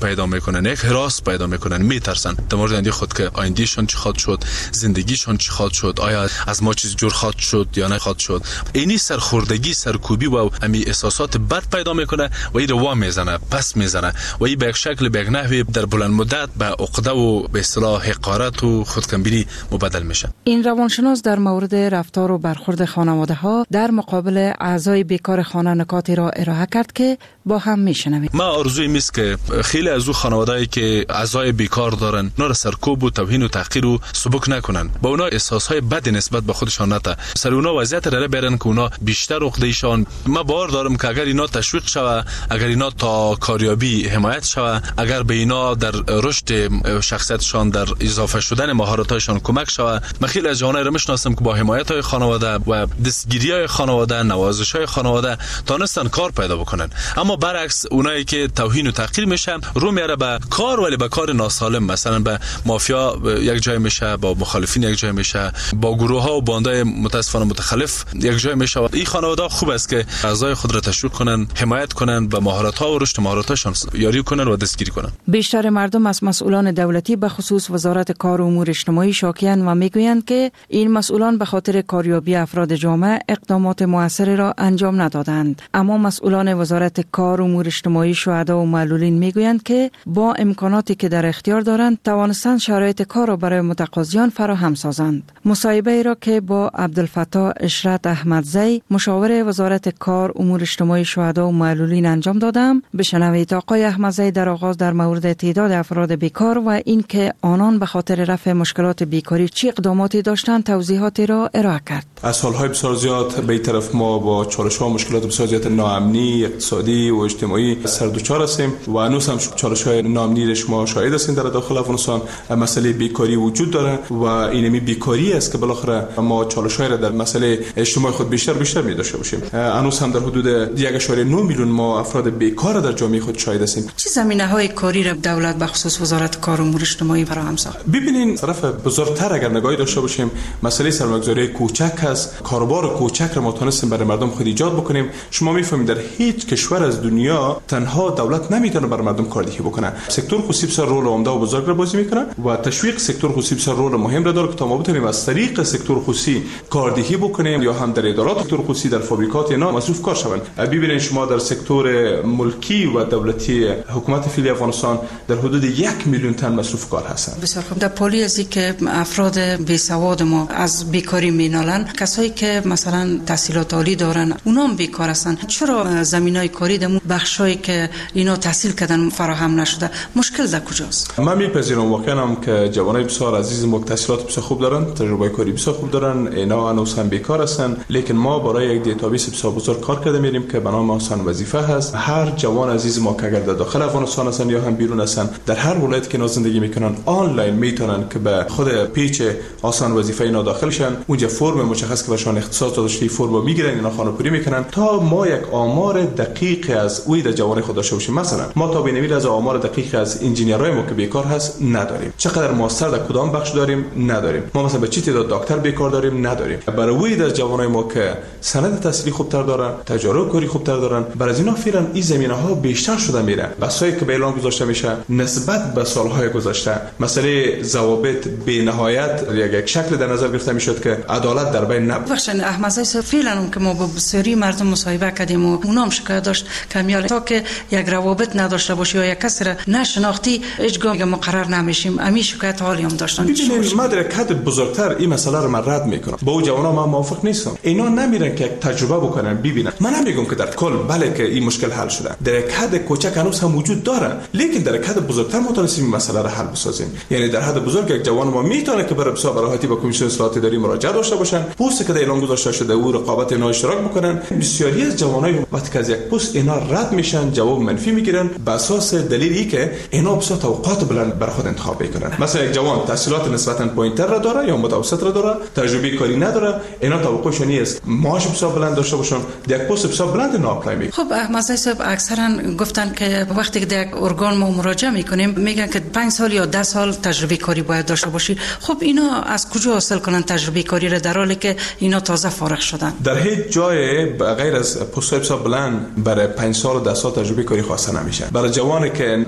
میکنن، یک هراس پیدا میکنن، میترسن در مورد خود که آیندهشون چی خواهد شد، زندگیشون چی خواهد شد، آیا از ما چیز جور خواهد شد یا نه خواهد شد. اینی سرخوردگی، سرکوبی و امی احساسات بد پیدا میکنه و این رو میزنه، پس میزنه و این به یک شکل به یک نحوی در بلند مدت به عقده و به اصطلاح حقارت و خودکمبینی مبدل میشه. این روانشناس در مورد رفتار و برخورد خانواده ها در مقابل اعضای بیکار خانه نکاتی را ارائه کرد که با هم میشنویم. ما آرزوی میست که خیلی از او خانواده‌ای که اعضای بیکار دارن اونا را سرکوب و توهین و تحقیر و سبک نکنن، با اونا احساسهای بد نسبت به خودشان نته، سر اونا وضعیت را برن که اونا بیشتر عقده‌شان. ما باور دارم که اگر اینا تشویق شوه، اگر اینا تا کاریابی حمایت شوه، اگر به اینا در رشد شخصیتشان، در اضافه شدن مهارت‌هایشان کمک شوه، من خیلی از جوانای را میشناسم که با حمایت‌های خانواده و دستگیری‌های خانواده، نوازش‌های خانواده تونستن کار پیدا بکنن. اما برعکس اونایی که توهین و تحقیر میشن رو میاره به کار، ولی به کار ناسالم، مثلا به مافیا یک جای میشه، با مخالفین یک جای میشه، با گروه‌ها و باندای متاسفانه متخلف یک جای میشه. این خانواده خوب است که اعضای خود را تشویق کنن، حمایت کنن، به مهارت‌ها و رشد مهارت‌هاشون یاری کنن و دستگیری کنن. بیشتر مردم از مسئولان دولتی به خصوص وزارت کار و امور اجتماعی شاکی‌اند و میگویند که این مسئولان به خاطر کاریابی افراد جامعه اقدامات موثری را انجام ندادند. اما مسئولان وزارت کار و امور اجتماعی، شهدا و معلولین میگویند که با امکاناتی که در اختیار دارند توانستند شرایط کار را برای متقاضیان فراهم سازند. مصاحبه ای را که با عبدالفتاح اشرت احمدزی، مشاور وزارت کار، امور اجتماعی، شهدا و معلولین انجام دادم، بشنوید آقای احمدزی در آغاز در مورد تعداد افراد بیکار و اینکه آنان به خاطر رفع مشکلات بیکاری چه اقداماتی داشتند توضیحاتی را ارائه کرد. از سالهای بسیار زیاد به این طرف ما با چالش‌ها و مشکلات بسیار زیاد ناامنی اقتصادی و اجتماعی سر دچار هستیم و هنوز هم چالش‌های ناامنی شما شاهد هستین در داخل افغانستان. مسئله بیکاری وجود داره و اینمی بیکاری است که بالاخره ما چالش‌های را در مسئله اجتماعی خود بیشتر می‌داشته باشیم. هنوز هم در حدود 1.9 میلیون ما افراد بیکار در جامعه خود شاهد هستیم. چه زمینه‌های کاری را دولت به خصوص وزارت کار و امور اجتماعی فراهم ساخت؟ ببینین طرف بزرگتر اگر نگاهی داشته باشیم، مسئله سرمایه‌گذاری کوچک است. کاروبار کوچک را ما تونستیم برای مردم خود ایجاد بکنیم. شما می‌فهمید در هیچ کشور از دنیا تنها دولت نمیتونه برای مردم کاردهی بکنه. سکتور خصوصی بسیار رول عمده و بزرگ را بازی میکنه و تشویق سکتور خصوصی بسیار رول مهم را داره که تا ما بتونیم از طریق سکتور خصوصی کاردهی بکنیم یا هم در ادارات سکتور خصوصی در فابریکات اینا مصروف کار شوند. ببینید شما در سکتور ملکی و دولتی حکومت فعلی افغانستان در حدود 1 میلیون تن مصروف کار هستند. بسیار خوب. در پالی از اینکه افراد بی سواد ما از بیکاری مینالن، کسایی که مثلا تحصیلات عالی دارن اونا هم بیکار هستند، چرا زمینای کاری در بخشایی که اینا تحصیل کردن فراهم نشده؟ مشکل در کجاست؟ من میپذیرم واقعا هم که جوانای بسیار عزیز ما تحصیلات بسیار خوب دارن، تجربه کاری بسیار خوب دارن، اینا هنوز هم بیکار هستن، لیکن ما برای یک دیتابیس بسیار بزرگ کار کرده میریم که به نام آسان وظیفه هست. هر جوان عزیز ما که اگر در داخل افغانستان هستن یا هم بیرون هستن، در هر ولایت که زندگی میکنن آنلاین میتونن که به خود پیج آسان وظیفه اینا داخل شن، اونجا فرم مشخص که برشان اختصاص داشته فرم میگیرن، اینا خانه‌پوری میکنن تا ما یک آمار دقیق از اوی در جوان خود داشته باشیم. مثلا ما تا بینویل از آمار دقیق از انجینیرای ما که بیکار هست نداریم، چقدر ماستر در کدام بخش داریم نداریم، ما مثلا به چه تعداد دکتر بیکار داریم نداریم. برای اوی در جوانای ما که سند تحصیلی خوبتر دارن، تجارب کاری خوبتر دارن، برای از اینا فعلا این زمینه‌ها بیشتر شده میره. بسایی که به اعلام گذاشته میشه نسبت به سالهای گذشته، مسئله ضوابط به نهایت یک شکل در نظر گرفته میشد که عدالت در بین نبود. بخشن احمدزی صاحب فعلا که ما با بسیاری مردم مصاحبه کردیم و اونا هم شکایت داشت که میال تا که یک روابط نداشته باشی یا یک کس را نشناختی هیچگاه مقرر نمیشیم. امی شکایت حالی هم داشتن. ببینید ما در حد بزرگتر این مسئله رو من رد میکنم. با جوانا من موافق نیستم. اینا نمیرن که تجربه بکنن ببینن. من نمیگم که در کل بله که این مشکل حل شده. در یک حد کوچک هنوز هم وجود داره، لیکن در یک حد بزرگتر ما تونستیم این مسئله رو حل بسازیم. یعنی در حد بزرگ یک جوان ما میتونه که برای بسیار راحتی با کمیسیون اصلاحات اداری مراجعه داشته باشن، پست که در اعلام گذاشته شده او رقابت اینا اشتراک بکنن. بسیاری از جوانای وقتی که از یک پست اینا رد میشن جواب منفی میگیرن به اساس دلیلی که اینا بسیار توقعات بلند بر خود انتخاب میکنن. مثلا یک جوان تحصیلات نسبتا پایینتر را داره یا متوسط را داره، تجربه کاری نداره، اینا توقعشون است معاش بسیار بلند داشته باشن، یک پست بسیار بلند نا اپلای میکنن. خب احمدزی صاحب اکثرا گفتن که وقتی که در ارگان ما مراجعه میکنیم میگن که 5 سال یا 10 سال تجربه کاری باید داشته باشی. خب اینا از کجا حاصل کنن تجربه کاری را در حالی که اینا تازه فارغ شدن؟ در هیچ جای غیر از پست بسیار بلند برای 5 سال و 10 سال تجربه کاری خواسته نمیشه. برای جوانی که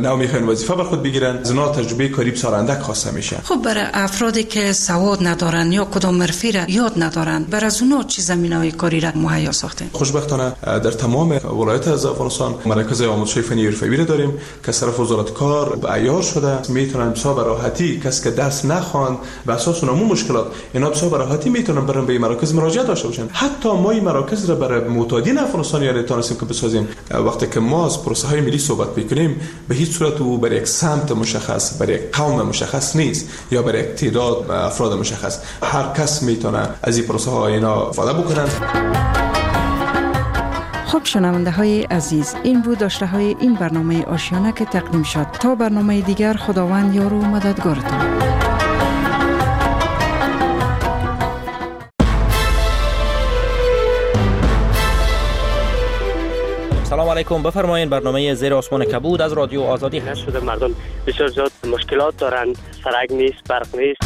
اینا میخوان وظیفه بر خود بگیرن، از اینا تجربه کاری بسیار اندک خواسته میشه. خب برای افرادی که سواد ندارن یا کدام حرفی را یاد ندارن، برای از اونها چه زمینه‌های کاری را مهیا ساختین؟ خوشبختانه در تمام ولایت از افغانستان مراکز آموزش فنی حرفه‌ای را داریم که از طرف وزارت کار عیار شده، میتونن بسیار به راحتی کسی که درس نخواند به اساس اون مشکلات اینا بسیار به راحتی میتونن برن به مراکز مراجعه داشته باشن. حتی ما این مراکز را برای معتادین افغانستانیان تونستیم که بسازیم. وقتی که ما از پروسه های ملی صحبت میکنیم به هیچ صورت او برای یک سمت مشخص، برای یک قوم مشخص نیست یا برای یک تعداد افراد مشخص. هر کس میتونه از این پروسه ها اینا استفاده بکنن. خب شنونده های عزیز، این بود داشته های این برنامه آشیانه که تقدیم شد. تا برنامه دیگر، خداوند یار و مددگارتان. سلام علیکم، بفرمایید. برنامه زیر آسمان کبود از رادیو آزادی هست. شده مردم بسیار زیاد مشکلات دارند، سرک نیست، برق نیست.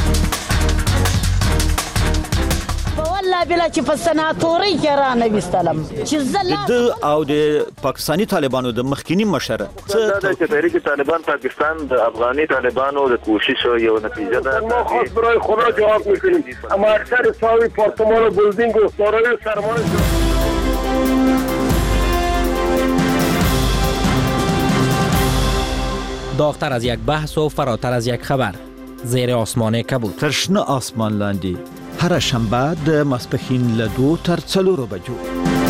والله بلا چې په سناتوري کې را نه وستلم چې د او د پاکستانی طالبانو د مخکینی مشره دا چې تحریک طالبان پاکستان د افغاني طالبانو د کوشش یو نتیجه ده. ما خاص برای خدا جواب میکنیم، اما اکثر ساوی پارتمان و بلدینگ و سارای سرمایه داغتر از یک بحث و فراتر از یک خبر. زیر آسمان کبود. ترشنه آسمان لاندی هر شنبه د ماسپښین له 2 تر 4 بجو.